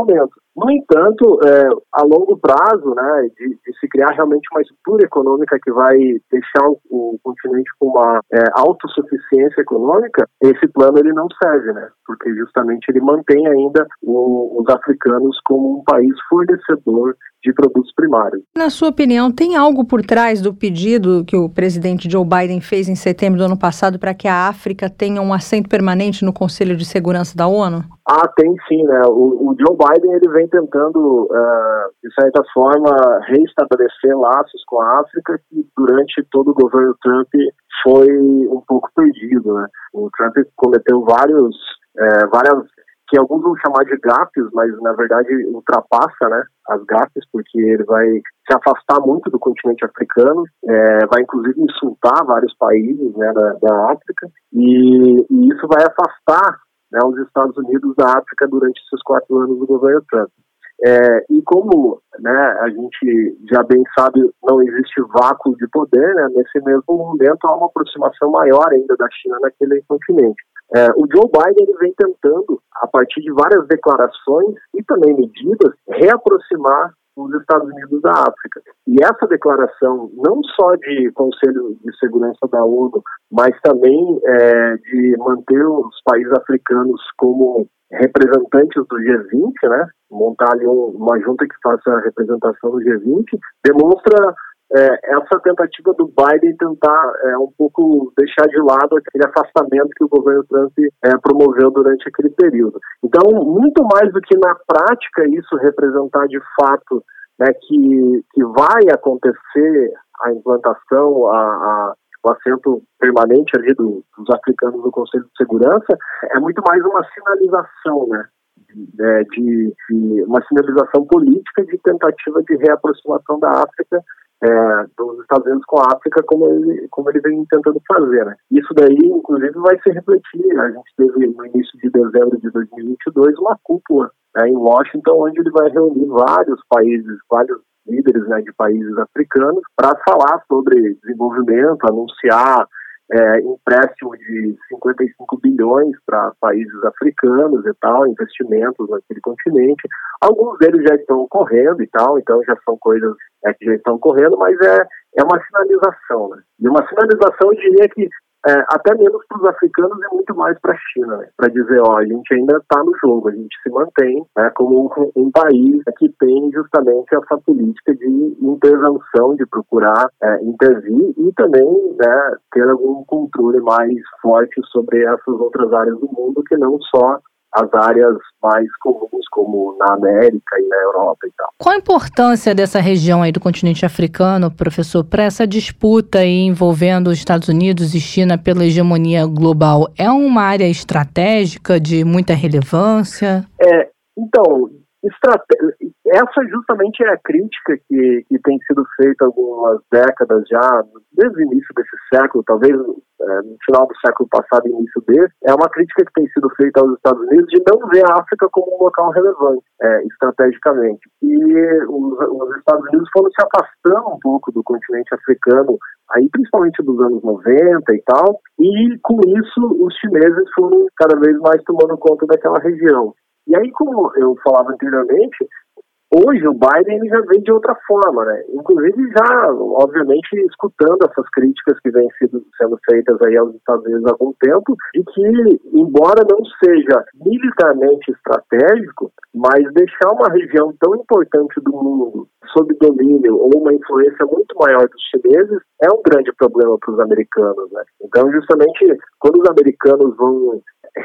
No entanto, é, a longo prazo, né, de, de se criar realmente uma estrutura econômica que vai deixar o, o continente com uma é, autossuficiência econômica, esse plano ele não serve, né, porque justamente ele mantém ainda o, os africanos como um país fornecedor de produtos primários. Na sua opinião, tem algo por trás do pedido que o presidente Joe Biden fez em setembro do ano passado para que a África tenha um assento permanente no Conselho de Segurança da ONU? Ah, tem sim, né? O, o Joe Biden ele vem tentando, uh, de certa forma, reestabelecer laços com a África que durante todo o governo Trump foi um pouco perdido, né? O Trump cometeu vários, é, várias, que alguns vão chamar de gafes, mas na verdade ultrapassa, né, as gafes, porque ele vai se afastar muito do continente africano, é, vai inclusive insultar vários países, né, da, da África, e, e isso vai afastar, né, os Estados Unidos da África durante esses quatro anos do governo Trump. É, e como, né, a gente já bem sabe, não existe vácuo de poder, né, nesse mesmo momento há uma aproximação maior ainda da China naquele continente. É, o Joe Biden ele vem tentando, a partir de várias declarações e também medidas, reaproximar os Estados Unidos da África. E essa declaração, não só de Conselho de Segurança da ONU, mas também é, de manter os países africanos como representantes do G vinte, né, montar ali um, uma junta que faça a representação do G vinte, demonstra é, essa tentativa do Biden tentar é, um pouco deixar de lado aquele afastamento que o governo Trump é, promoveu durante aquele período. Então, muito mais do que na prática isso representar de fato, né, que, que vai acontecer a implantação, a, a o assento permanente ali do, dos africanos no Conselho de Segurança, é muito mais uma sinalização, né, de, de, de uma sinalização política de tentativa de reaproximação da África, é, dos Estados Unidos com a África, como ele, como ele vem tentando fazer, né. Isso daí, inclusive, vai se refletir. A gente teve no início de dezembro de dois mil e vinte e dois uma cúpula, né, em Washington, onde ele vai reunir vários países, vários líderes, né, de países africanos para falar sobre desenvolvimento, anunciar é, empréstimo de cinquenta e cinco bilhões para países africanos e tal, investimentos naquele continente. Alguns deles já estão ocorrendo e tal, então já são coisas é, que já estão ocorrendo, mas é, é uma sinalização, né? E uma sinalização, eu diria que É, até menos para os africanos e muito mais para a China, né? Para dizer, ó, a gente ainda está no jogo, a gente se mantém, né, como um, um país que tem justamente essa política de intervenção, de procurar é, intervir e também, né, ter algum controle mais forte sobre essas outras áreas do mundo que não só as áreas mais comuns, como na América e na Europa e tal. Qual a importância dessa região aí do continente africano, professor, para essa disputa aí envolvendo os Estados Unidos e China pela hegemonia global? É uma área estratégica de muita relevância? É, então, estrate... essa justamente é a crítica que, que tem sido feita há algumas décadas já, desde o início desse século, talvez é, no final do século passado e início desse, é uma crítica que tem sido feita aos Estados Unidos de não ver a África como um local relevante, é, estrategicamente. E os, os Estados Unidos foram se afastando um pouco do continente africano, aí principalmente dos anos noventa e tal, e com isso os chineses foram cada vez mais tomando conta daquela região. E aí, como eu falava anteriormente, hoje o Biden ele já vem de outra forma, né? Inclusive já, obviamente, escutando essas críticas que vêm sido, sendo feitas aí aos Estados Unidos há algum tempo, de que, embora não seja militarmente estratégico, mas deixar uma região tão importante do mundo sob domínio ou uma influência muito maior dos chineses é um grande problema para os americanos, né? Então, justamente, quando os americanos vão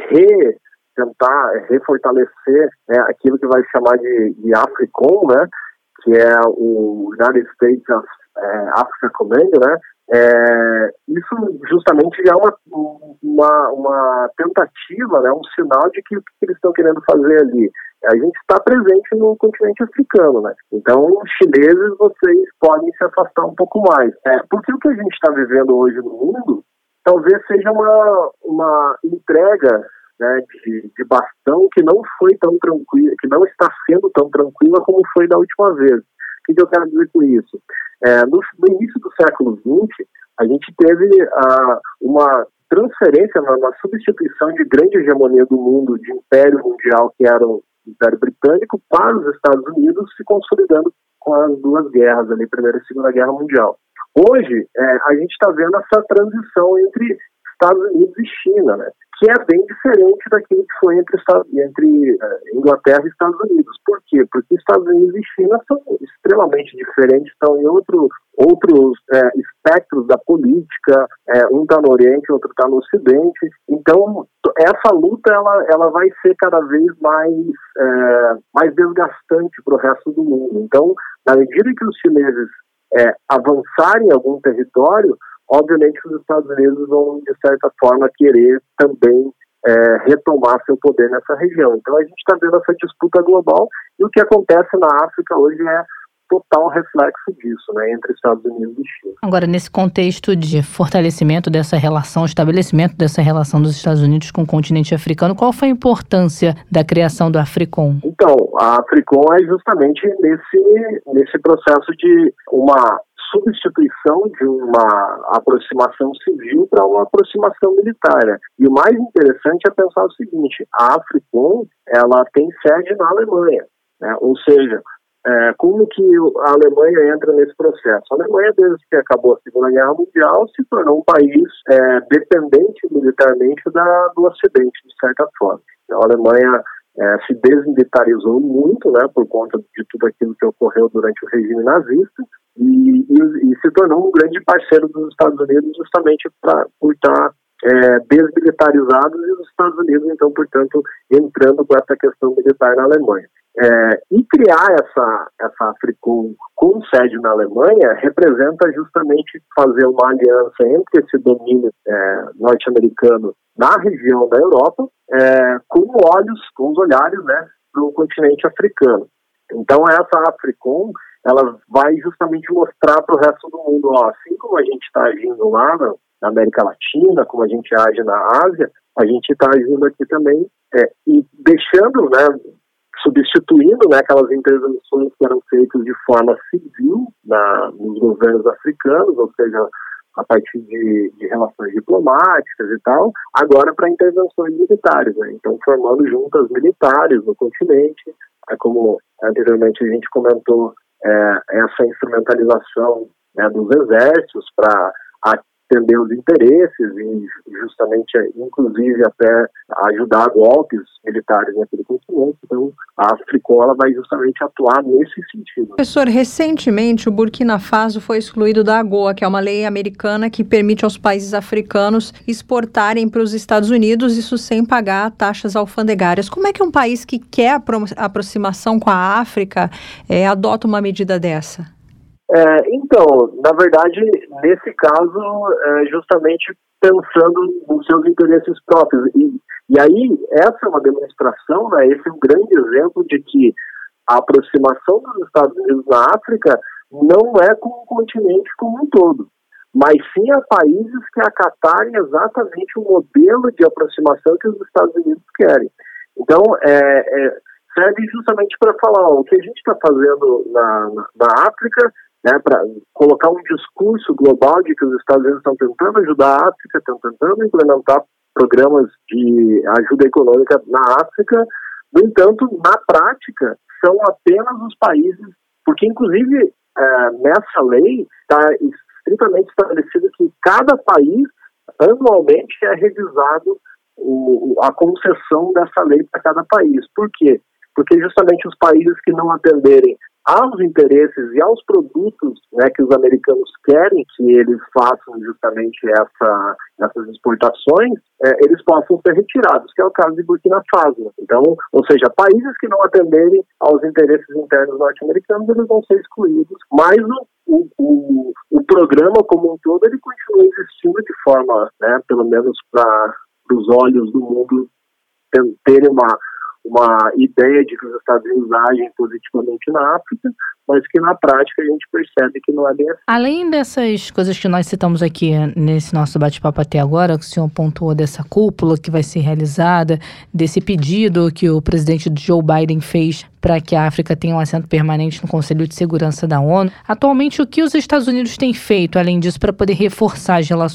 re tentar refortalecer, né, aquilo que vai chamar de, de AFRICOM, né, que é o United States of, é, Africa Command, né, é, isso justamente é uma, uma, uma tentativa, né, um sinal de que o que eles estão querendo fazer ali. A gente está presente no continente africano, né? Então, os chineses, vocês podem se afastar um pouco mais. É, porque o que a gente está vivendo hoje no mundo, talvez seja uma, uma entrega, né, de, de bastão que não foi tão tranquila, que não está sendo tão tranquila como foi da última vez. O que, que eu quero dizer com isso? É, no, no início do século vinte, a gente teve uh, uma transferência, uma, uma substituição de grande hegemonia do mundo, de império mundial, que eram Império Britânico para os Estados Unidos, se consolidando com as duas guerras, ali, Primeira e Segunda Guerra Mundial. Hoje, é, a gente está vendo essa transição entre Estados Unidos e China, né, que é bem diferente daquilo que foi entre, entre uh, Inglaterra e Estados Unidos. Por quê? Porque Estados Unidos e China são extremamente diferentes, estão em outro, outros é, espectros da política, é, um está no Oriente, outro está no Ocidente. Então, essa luta ela, ela vai ser cada vez mais, é, mais desgastante para o resto do mundo. Então, na medida que os chineses é, avançarem em algum território, obviamente os Estados Unidos vão, de certa forma, querer também é, retomar seu poder nessa região. Então a gente está vendo essa disputa global e o que acontece na África hoje é total reflexo disso, né, entre Estados Unidos e China. Agora, nesse contexto de fortalecimento dessa relação, estabelecimento dessa relação dos Estados Unidos com o continente africano, qual foi a importância da criação do AFRICOM? Então, a AFRICOM é justamente nesse, nesse processo de uma substituição de uma aproximação civil para uma aproximação militar. E o mais interessante é pensar o seguinte: a AFRICOM, ela tem sede na Alemanha, né? Ou seja, é, como que a Alemanha entra nesse processo? A Alemanha, desde que acabou a Segunda Guerra Mundial, se tornou um país é, dependente militarmente da, do Ocidente, de certa forma. Então, a Alemanha é, se desmilitarizou muito, né, por conta de tudo aquilo que ocorreu durante o regime nazista, e, e, e se tornou um grande parceiro dos Estados Unidos justamente pra, por estar é, desmilitarizados, e os Estados Unidos, então, portanto, entrando com essa questão militar na Alemanha. É, e criar essa, essa AFRICOM com sede na Alemanha representa justamente fazer uma aliança entre esse domínio é, norte-americano na região da Europa, é, com olhos, com os olhares, né, do continente africano. Então essa AFRICOM, ela vai justamente mostrar para o resto do mundo, ó, assim como a gente está agindo lá na, na América Latina, como a gente age na Ásia, a gente está agindo aqui também, é, e deixando, né, substituindo, né, aquelas intervenções que eram feitas de forma civil na, nos governos africanos, ou seja, a partir de, de relações diplomáticas e tal, agora para intervenções militares, né? Então formando juntas militares no continente, é como anteriormente a gente comentou, é, essa instrumentalização, né, dos exércitos para atender os interesses e justamente, inclusive, até ajudar golpes militares naquele continente. Então, a AFRICOM ela vai justamente atuar nesse sentido. Professor, recentemente o Burkina Faso foi excluído da AGOA, que é uma lei americana que permite aos países africanos exportarem para os Estados Unidos, isso sem pagar taxas alfandegárias. Como é que um país que quer apro- aproximação com a África é, adota uma medida dessa? É, então, na verdade, nesse caso, é justamente pensando nos seus interesses próprios. E, e aí, essa é uma demonstração, né, esse é um grande exemplo de que a aproximação dos Estados Unidos na África não é com o continente como um todo, mas sim a países que acatarem exatamente o modelo de aproximação que os Estados Unidos querem. Então, é, é, serve justamente para falar, ó, o que a gente está fazendo na, na, na África, né, para colocar um discurso global de que os Estados Unidos estão tentando ajudar a África, estão tentando implementar programas de ajuda econômica na África. No entanto, na prática, são apenas os países, porque inclusive é, nessa lei está estritamente estabelecido que cada país anualmente é revisado o, a concessão dessa lei para cada país. Por quê? Porque justamente os países que não atenderem aos interesses e aos produtos, né, que os americanos querem que eles façam justamente essa, essas exportações, é, eles possam ser retirados, que é o caso de Burkina Faso. Então, ou seja, países que não atenderem aos interesses internos norte-americanos, eles vão ser excluídos, mas o, o, o programa como um todo, ele continua existindo de forma, né, pelo menos para os olhos do mundo, terem uma uma ideia de que os Estados Unidos agem positivamente na África, mas que na prática a gente percebe que não é bem assim. Além dessas coisas que nós citamos aqui nesse nosso bate-papo até agora, que o senhor pontuou dessa cúpula que vai ser realizada, desse pedido que o presidente Joe Biden fez para que a África tenha um assento permanente no Conselho de Segurança da ONU, atualmente o que os Estados Unidos têm feito, além disso, para poder reforçar as relações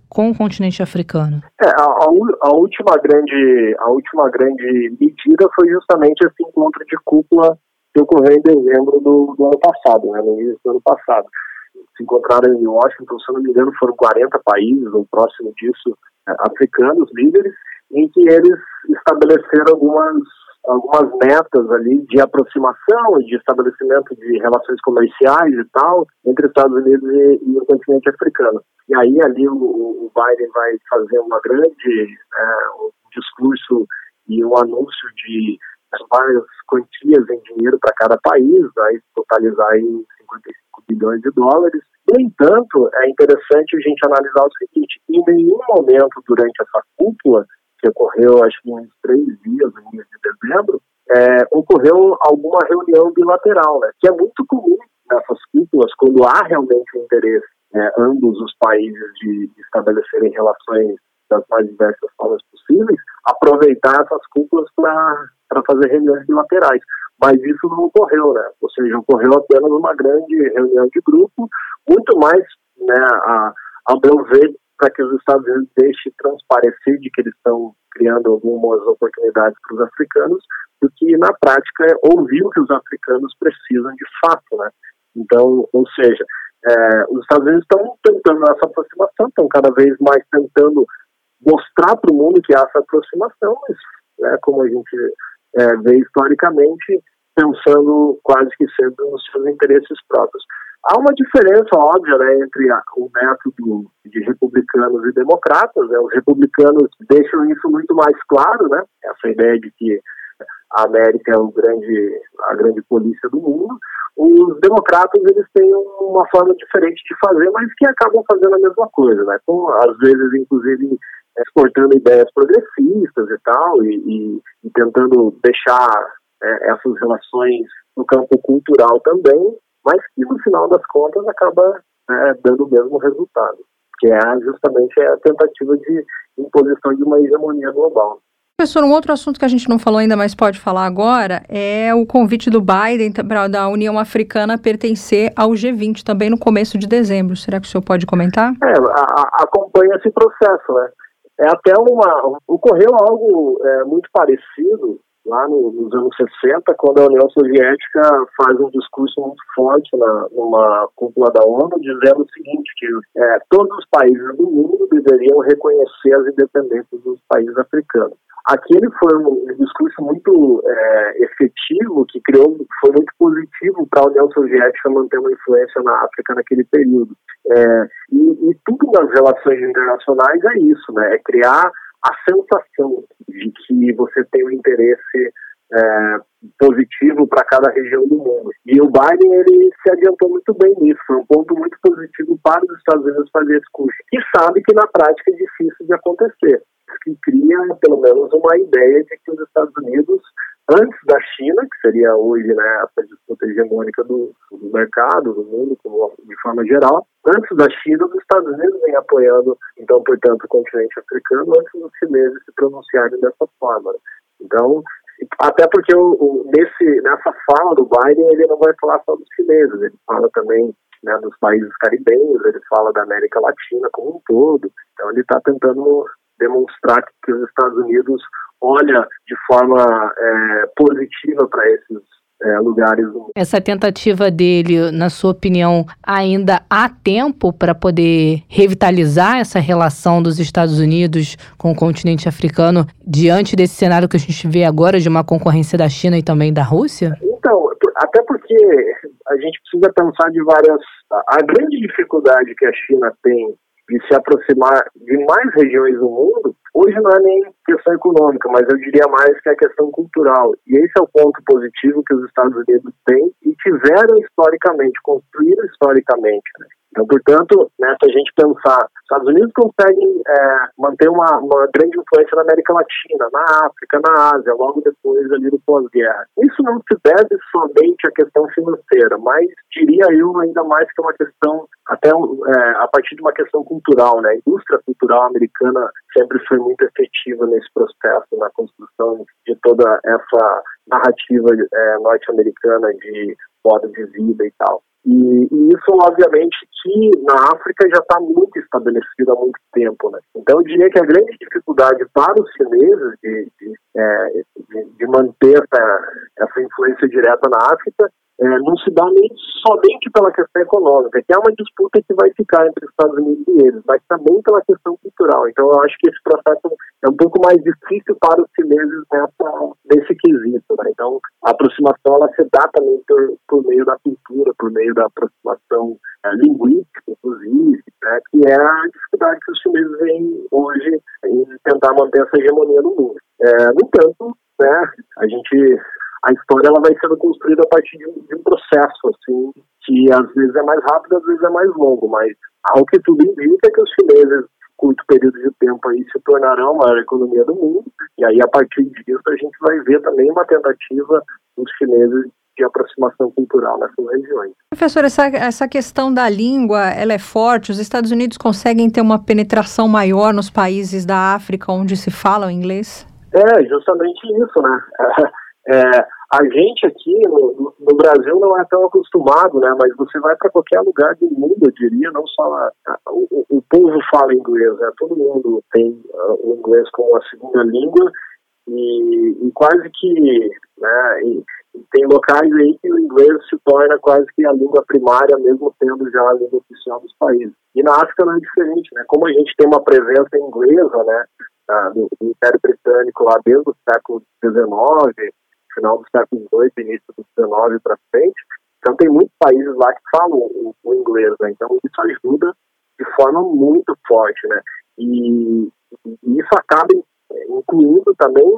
com o continente africano? É, a, a, a, última grande, a última grande medida foi justamente esse encontro de cúpula que ocorreu em dezembro do, do ano passado, né, no início do ano passado. Se encontraram em Washington, se não me engano, foram quarenta países, ou próximo disso, é, africanos, líderes, em que eles estabeleceram algumas, algumas metas ali de aproximação e de estabelecimento de relações comerciais e tal, entre Estados Unidos e, e o continente africano. E aí ali o, o Biden vai fazer uma grande é, um discurso e um anúncio de várias quantias em dinheiro para cada país, vai totalizar em cinquenta e cinco bilhões de dólares. No entanto, é interessante a gente analisar o seguinte: em nenhum momento durante essa cúpula, que ocorreu acho que em uns três dias, no início de dezembro, é, ocorreu alguma reunião bilateral, né, que é muito comum nessas cúpulas, quando há realmente um interesse, é, ambos os países de, de estabelecerem relações das mais diversas formas possíveis, aproveitar essas cúpulas para fazer reuniões bilaterais. Mas isso não ocorreu, né? Ou seja, ocorreu apenas uma grande reunião de grupo, muito mais, né, a, a meu ver, para que os Estados Unidos deixem transparecer de que eles estão criando algumas oportunidades para os africanos, do que, na prática, ouvir o que os africanos precisam de fato, né? Então, ou seja, é, os Estados Unidos estão tentando essa aproximação, estão cada vez mais tentando mostrar para o mundo que há essa aproximação, mas, né, como a gente é, vê historicamente, pensando quase que sempre nos seus interesses próprios. Há uma diferença óbvia, né, entre a, o método de republicanos e democratas, né? Os republicanos deixam isso muito mais claro, né? Essa ideia de que a América é o grande, a grande polícia do mundo. Os democratas, eles têm uma forma diferente de fazer, mas que acabam fazendo a mesma coisa, né? Com, às vezes, inclusive, exportando ideias progressistas e tal, e, e, e tentando deixar é, essas relações no campo cultural também, mas que no final das contas acaba é, dando o mesmo resultado, que é justamente a tentativa de imposição de uma hegemonia global. Professor, um outro assunto que a gente não falou ainda, mas pode falar agora, é o convite do Biden para da União Africana pertencer ao G vinte, também no começo de dezembro. Será que o senhor pode comentar? É, a, a, acompanha esse processo, né? É até uma... Ocorreu algo é, muito parecido lá no, nos anos sessenta, quando a União Soviética faz um discurso muito forte na, numa cúpula da ONU, dizendo o seguinte, que é, todos os países do mundo deveriam reconhecer as independências dos países africanos. Aquele foi um, um discurso muito é, efetivo, que criou, foi muito positivo para a União Soviética manter uma influência na África naquele período. É, e, e tudo nas relações internacionais é isso, né? É criar a sensação de que você tem um interesse é, positivo para cada região do mundo. E o Biden, ele se adiantou muito bem nisso, foi um ponto muito positivo para os Estados Unidos fazer esse curso, e sabe que na prática é difícil de acontecer, que cria pelo menos uma ideia de que os Estados Unidos, antes da China, que seria hoje, né, essa disputa hegemônica do, do mercado, do mundo de forma geral, antes da China, os Estados Unidos vêm apoiando, então, portanto, o continente africano, antes dos chineses se pronunciarem dessa forma. Então, até porque o, o, nesse, nessa fala do Biden, ele não vai falar só dos chineses, ele fala também, né, dos países caribenhos, ele fala da América Latina como um todo. Então, ele está tentando demonstrar que os Estados Unidos olha de forma é, positiva para esses é, lugares. Essa tentativa dele, na sua opinião, ainda há tempo para poder revitalizar essa relação dos Estados Unidos com o continente africano diante desse cenário que a gente vê agora de uma concorrência da China e também da Rússia? Então, até porque a gente precisa pensar de várias... A grande dificuldade que a China tem de se aproximar de mais regiões do mundo, hoje não é nem questão econômica, mas eu diria mais que é a questão cultural. E esse é o ponto positivo que os Estados Unidos têm e tiveram historicamente, construíram historicamente, né? Então, portanto, né, se a gente pensar, os Estados Unidos conseguem é, manter uma, uma grande influência na América Latina, na África, na Ásia, logo depois ali do pós-guerra. Isso não se deve somente à questão financeira, mas diria eu ainda mais que é uma questão, até é, a partir de uma questão cultural, né? A indústria cultural americana sempre foi muito efetiva nesse processo, na construção de toda essa narrativa é, norte-americana de modo de vida e tal. E, e isso, obviamente, que na África já está muito estabelecido há muito tempo, né? Então eu diria que a grande dificuldade para os chineses de, de, é, de, de manter essa, essa influência direta na África é, não se dá nem somente pela questão econômica, que é uma disputa que vai ficar entre os Estados Unidos e eles, mas também pela questão cultural. Então eu acho que esse processo é um pouco mais difícil para os chineses nessa, nesse quesito, né? Então a aproximação ela se dá também por, por meio da cultura, por meio da aproximação é, linguística, inclusive, né? Que é a dificuldade que os chineses veem hoje em tentar manter essa hegemonia no mundo. É, no entanto, né, a gente... a história ela vai sendo construída a partir de um, de um processo, assim, que às vezes é mais rápido, às vezes é mais longo, mas ao que tudo indica é que os chineses, curto período de tempo aí, se tornarão a maior economia do mundo, e aí a partir disso a gente vai ver também uma tentativa dos chineses de aproximação cultural nessas regiões. Professor, essa, essa questão da língua, ela é forte? Os Estados Unidos conseguem ter uma penetração maior nos países da África onde se fala o inglês? É, justamente isso, né? É, a gente aqui no, no Brasil não é tão acostumado, né? Mas você vai para qualquer lugar do mundo, eu diria, não só a, a, o, o povo fala inglês, né? Todo mundo tem uh, o inglês como a segunda língua e, e quase que, né? E, tem locais aí que o inglês se torna quase que a língua primária, mesmo sendo já a língua oficial dos países. E na África não é diferente, né? Como a gente tem uma presença inglesa, né? Uh, do, do Império Britânico lá desde o século dezenove, final do século dezoito, início do dezenove para frente, então tem muitos países lá que falam o, o inglês, né? Então isso ajuda de forma muito forte, né? E, e isso acaba incluindo também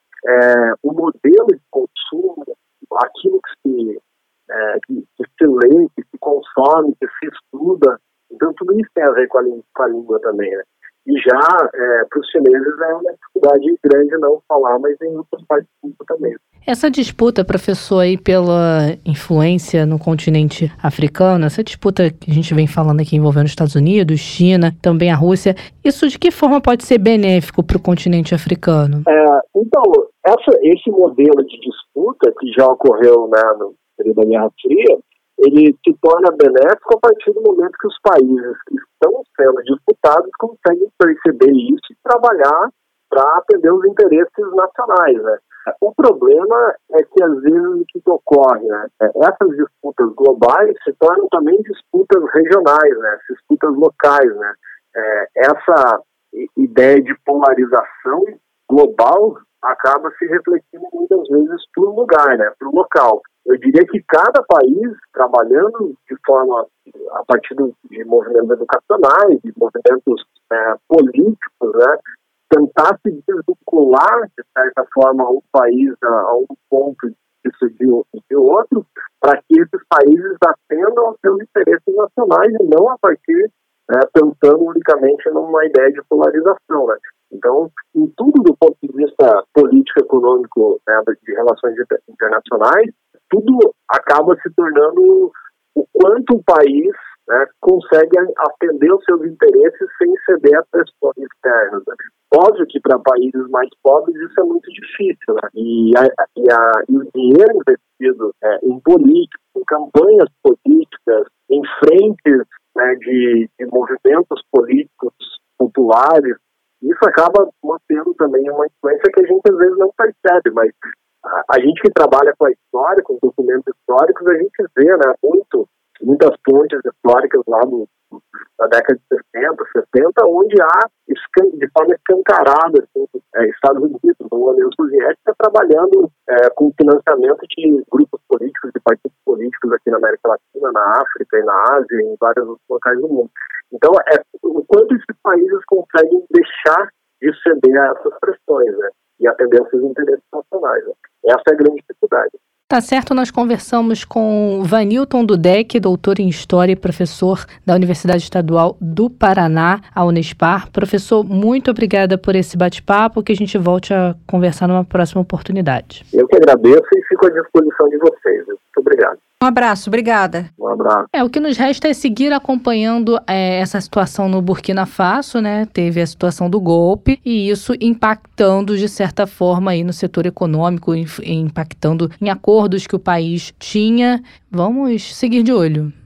é, o modelo de consumo, aquilo que se, é, que, que se lê, que se consome, que se estuda. Então tudo isso tem a ver com a, com a língua também, né? E já é, para os chineses é uma dificuldade grande não falar, mas em outras partes do mundo também. Essa disputa, professor, aí pela influência no continente africano, essa disputa que a gente vem falando aqui envolvendo os Estados Unidos, China, também a Rússia, isso de que forma pode ser benéfico para o continente africano? É, então, essa, esse modelo de disputa que já ocorreu, né, no período da Guerra Fria, ele se torna benéfico a partir do momento que os países que estão sendo disputados conseguem perceber isso e trabalhar para atender os interesses nacionais, né? O problema é que, às vezes, o que ocorre, né? Essas disputas globais se tornam também disputas regionais, né? Disputas locais, né? É, essa ideia de polarização global acaba se refletindo muitas vezes para o lugar, né? Para o local. Eu diria que cada país, trabalhando de forma, a partir de movimentos educacionais, de movimentos é, políticos, né? Tentar se desvincular, de certa forma, um país a, a um ponto disso de, de outro, para que esses países atendam aos seus interesses nacionais e não a partir, né, pensando unicamente numa ideia de polarização, né? Então, em tudo do ponto de vista político-econômico, né, de relações internacionais, tudo acaba se tornando o quanto o país, né, consegue atender os seus interesses sem ceder a pressões externas, né? Óbvio que para países mais pobres isso é muito difícil, né? E, a, e, a, e o dinheiro investido é, em política, em campanhas políticas, em frentes, né, de, de movimentos políticos populares, isso acaba mantendo também uma influência que a gente às vezes não percebe, mas a, a gente que trabalha com a história, com documentos históricos, a gente vê, né, muito, muitas fontes históricas lá no na década de sessenta, setenta, onde há, de forma escancarada, assim, é, Estados Unidos, a União Soviética, trabalhando é, com financiamento de grupos políticos, de partidos políticos aqui na América Latina, na África e na Ásia, em vários outros locais do mundo. Então, é, o quanto esses países conseguem deixar de ceder a essas pressões, né, e atender aos seus interesses nacionais, né? Essa é a grande dificuldade. Tá certo, nós conversamos com Vanilton Dudek, doutor em História e professor da Universidade Estadual do Paraná, a Unespar. Professor, muito obrigada por esse bate-papo, que a gente volte a conversar numa próxima oportunidade. Eu que agradeço e fico à disposição de vocês. Muito obrigado. Um abraço, obrigada. Um abraço. É, o que nos resta é seguir acompanhando é, essa situação no Burkina Faso, né? Teve a situação do golpe e isso impactando, de certa forma, aí no setor econômico, impactando em acordos que o país tinha. Vamos seguir de olho.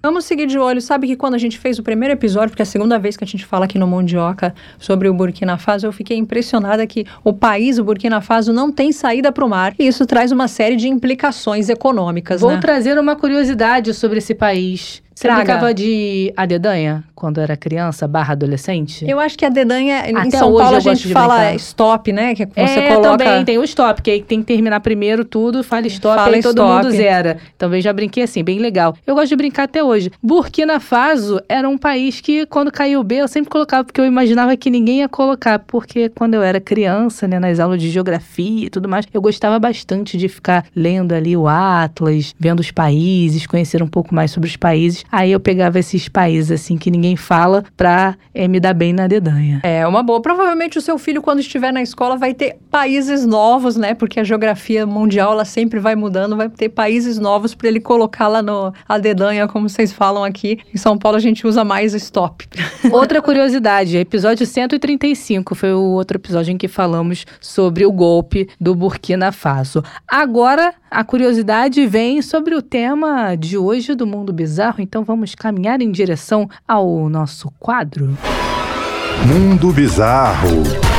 Vamos seguir de olho. Sabe que quando a gente fez o primeiro episódio, porque é a segunda vez que a gente fala aqui no Mundioca sobre o Burkina Faso, eu fiquei impressionada que o país, o Burkina Faso, não tem saída para o mar. E isso traz uma série de implicações econômicas, Vou né? trazer uma curiosidade sobre esse país. Você Traga. brincava de a dedanha quando era criança, barra adolescente? Eu acho que a dedanha, em Até São hoje Paulo, eu a gente gosto de fala brincar. stop, né? Que você é, coloca... também tem o stop, que aí tem que terminar primeiro tudo, fala stop, Fala aí todo stop. mundo zera. Também já brinquei assim, bem legal. Eu gosto de brincar até hoje. Burkina Faso era um país que, quando caiu o B, eu sempre colocava, porque eu imaginava que ninguém ia colocar, porque quando eu era criança, né, nas aulas de geografia e tudo mais, eu gostava bastante de ficar lendo ali o Atlas, vendo os países, conhecer um pouco mais sobre os países. Aí eu pegava esses países, assim, que ninguém fala, pra é, me dar bem na dedanha. É uma boa. Provavelmente o seu filho, quando estiver na escola, vai ter países novos, né? Porque a geografia mundial, ela sempre vai mudando, vai ter países novos para ele colocar lá no a dedanha, como vocês falam aqui. Em São Paulo a gente usa mais stop. Outra curiosidade, episódio cento e trinta e cinco foi o outro episódio em que falamos sobre o golpe do Burkina Faso. Agora, a curiosidade vem sobre o tema de hoje do Mundo Bizarro, então vamos caminhar em direção ao nosso quadro. Mundo Bizarro.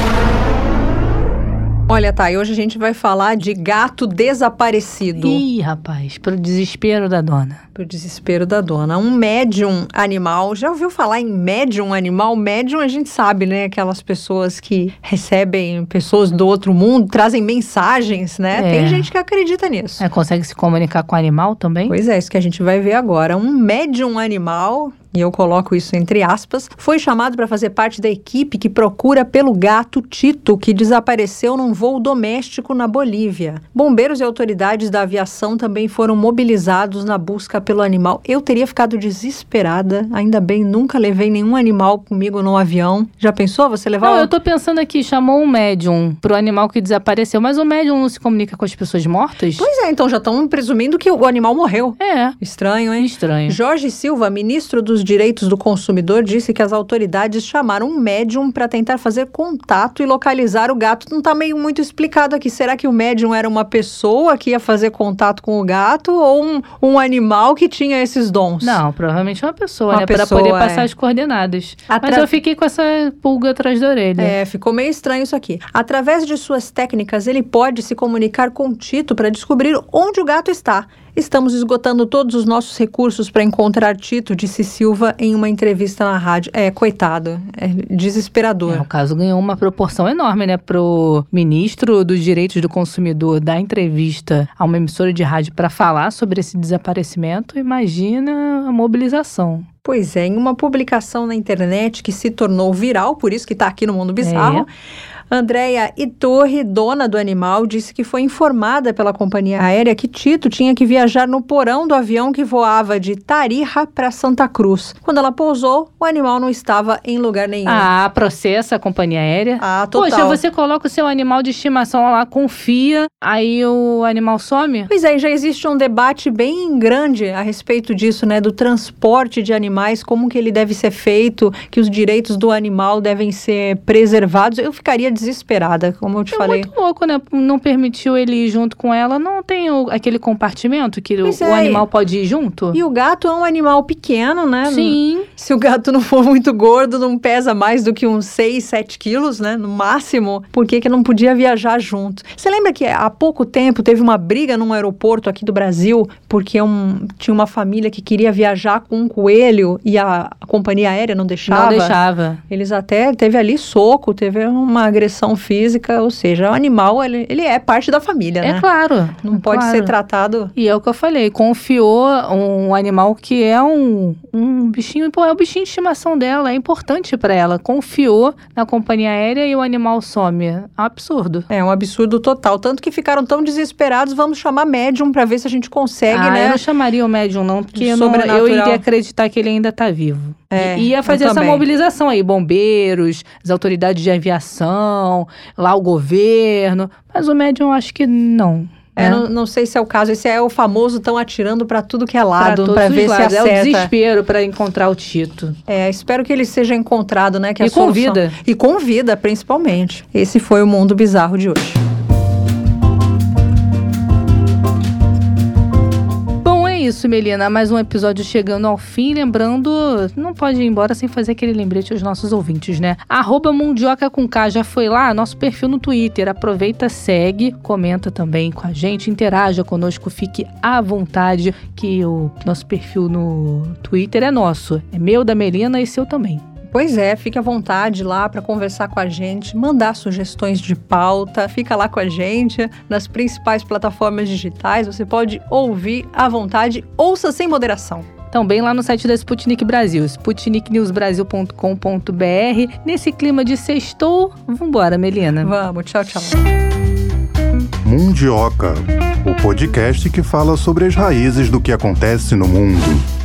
Olha, tá, e hoje a gente vai falar de gato desaparecido. Ih, rapaz, pro desespero da dona. Pro desespero da dona. Um médium animal, já ouviu falar em médium animal? Médium a gente sabe, né? Aquelas pessoas que recebem pessoas do outro mundo, trazem mensagens, né? É. Tem gente que acredita nisso. É, consegue se comunicar com o animal também? Pois é, isso que a gente vai ver agora. Um médium animal, e eu coloco isso entre aspas, foi chamado para fazer parte da equipe que procura pelo gato Tito, que desapareceu num voo doméstico na Bolívia. Bombeiros e autoridades da aviação também foram mobilizados na busca pelo animal. Eu teria ficado desesperada, ainda bem, nunca levei nenhum animal comigo no avião. Já pensou você levar... Não, um... eu tô pensando aqui, chamou um médium pro animal que desapareceu, mas o médium não se comunica com as pessoas mortas? Pois é, então já estão presumindo que o animal morreu. É. Estranho, hein? Estranho. Jorge Silva, ministro dos Direitos do Consumidor, disse que as autoridades chamaram um médium para tentar fazer contato e localizar o gato. Não está meio muito explicado aqui. Será que o médium era uma pessoa que ia fazer contato com o gato ou um, um animal que tinha esses dons? Não, provavelmente uma pessoa, Uma né? pessoa, pra poder é. passar as coordenadas. Atra- Mas eu fiquei com essa pulga atrás da orelha. É, ficou meio estranho isso aqui. Através de suas técnicas, ele pode se comunicar com Tito para descobrir onde o gato está. Estamos esgotando todos os nossos recursos para encontrar Tito, disse Silva em uma entrevista na rádio. É, coitado, é desesperador. É, o caso ganhou uma proporção enorme, né? Pro ministro dos Direitos do Consumidor dar entrevista a uma emissora de rádio para falar sobre esse desaparecimento. Imagina a mobilização. Pois é, em uma publicação na internet que se tornou viral, por isso que está aqui no Mundo Bizarro, É. Andréia Itorre, dona do animal, disse que foi informada pela companhia aérea que Tito tinha que viajar no porão do avião que voava de Tarija para Santa Cruz. Quando ela pousou, o animal não estava em lugar nenhum. Ah, processa a companhia aérea. Ah, total. Poxa, você coloca o seu animal de estimação lá, confia, aí o animal some? Pois é, já existe um debate bem grande a respeito disso, né? Do transporte de animais, como que ele deve ser feito, que os direitos do animal devem ser preservados. Eu ficaria desesperada, como eu te É falei. muito louco, né? Não permitiu ele ir junto com ela. Não tem o- aquele compartimento que o, Pois o é, animal pode ir junto? E o gato é um animal pequeno, né? Sim. Se o gato não for muito gordo, não pesa mais do que uns seis, sete quilos, né? No máximo. Por que que não podia viajar junto? Você lembra que há pouco tempo teve uma briga num aeroporto aqui do Brasil, porque um, tinha uma família que queria viajar com um coelho e a, a companhia aérea não deixava? Não deixava. Eles até, teve ali soco, teve uma agressão física, ou seja, o animal, ele, ele é parte da família, né? É claro. Não é pode claro. ser tratado... E é o que eu falei, confiou um animal que é um, um bichinho, pô, é o bichinho de estimação dela, é importante pra ela. Confiou na companhia aérea e o animal some. É um absurdo. É um absurdo total. Tanto que ficaram tão desesperados, vamos chamar médium pra ver se a gente consegue, ah, né? eu não chamaria o médium não, porque eu, não, Sobrenatural. eu iria acreditar que ele ainda tá vivo. É, I- ia fazer eu essa também. mobilização aí, bombeiros, as autoridades de aviação, lá o governo, mas o médium eu acho que não. É, né? não, não sei se é o caso. Esse é o famoso tão atirando pra tudo que é Pra lado, todos pra os ver se lados. É o acerta. desespero pra encontrar o Tito. É, espero que ele seja encontrado, né? Que E a com solução- vida. E com vida, principalmente. Esse foi o Mundo Bizarro de hoje. isso, Melina. Mais um episódio chegando ao fim. Lembrando, não pode ir embora sem fazer aquele lembrete aos nossos ouvintes, né? Arroba Mundioca com K, já foi lá? Nosso perfil no Twitter. Aproveita, segue, comenta também com a gente, interaja conosco, fique à vontade, que o nosso perfil no Twitter é nosso. É meu, da Melina e seu também. Pois é, fique à vontade lá para conversar com a gente, mandar sugestões de pauta, fica lá com a gente nas principais plataformas digitais, você pode ouvir à vontade, ouça sem moderação. Também lá no site da Sputnik Brasil, sputnik news brasil ponto com ponto b r. Nesse clima de sextou, vambora, Melina. Vamos, tchau, tchau. Mundioca, o podcast que fala sobre as raízes do que acontece no mundo.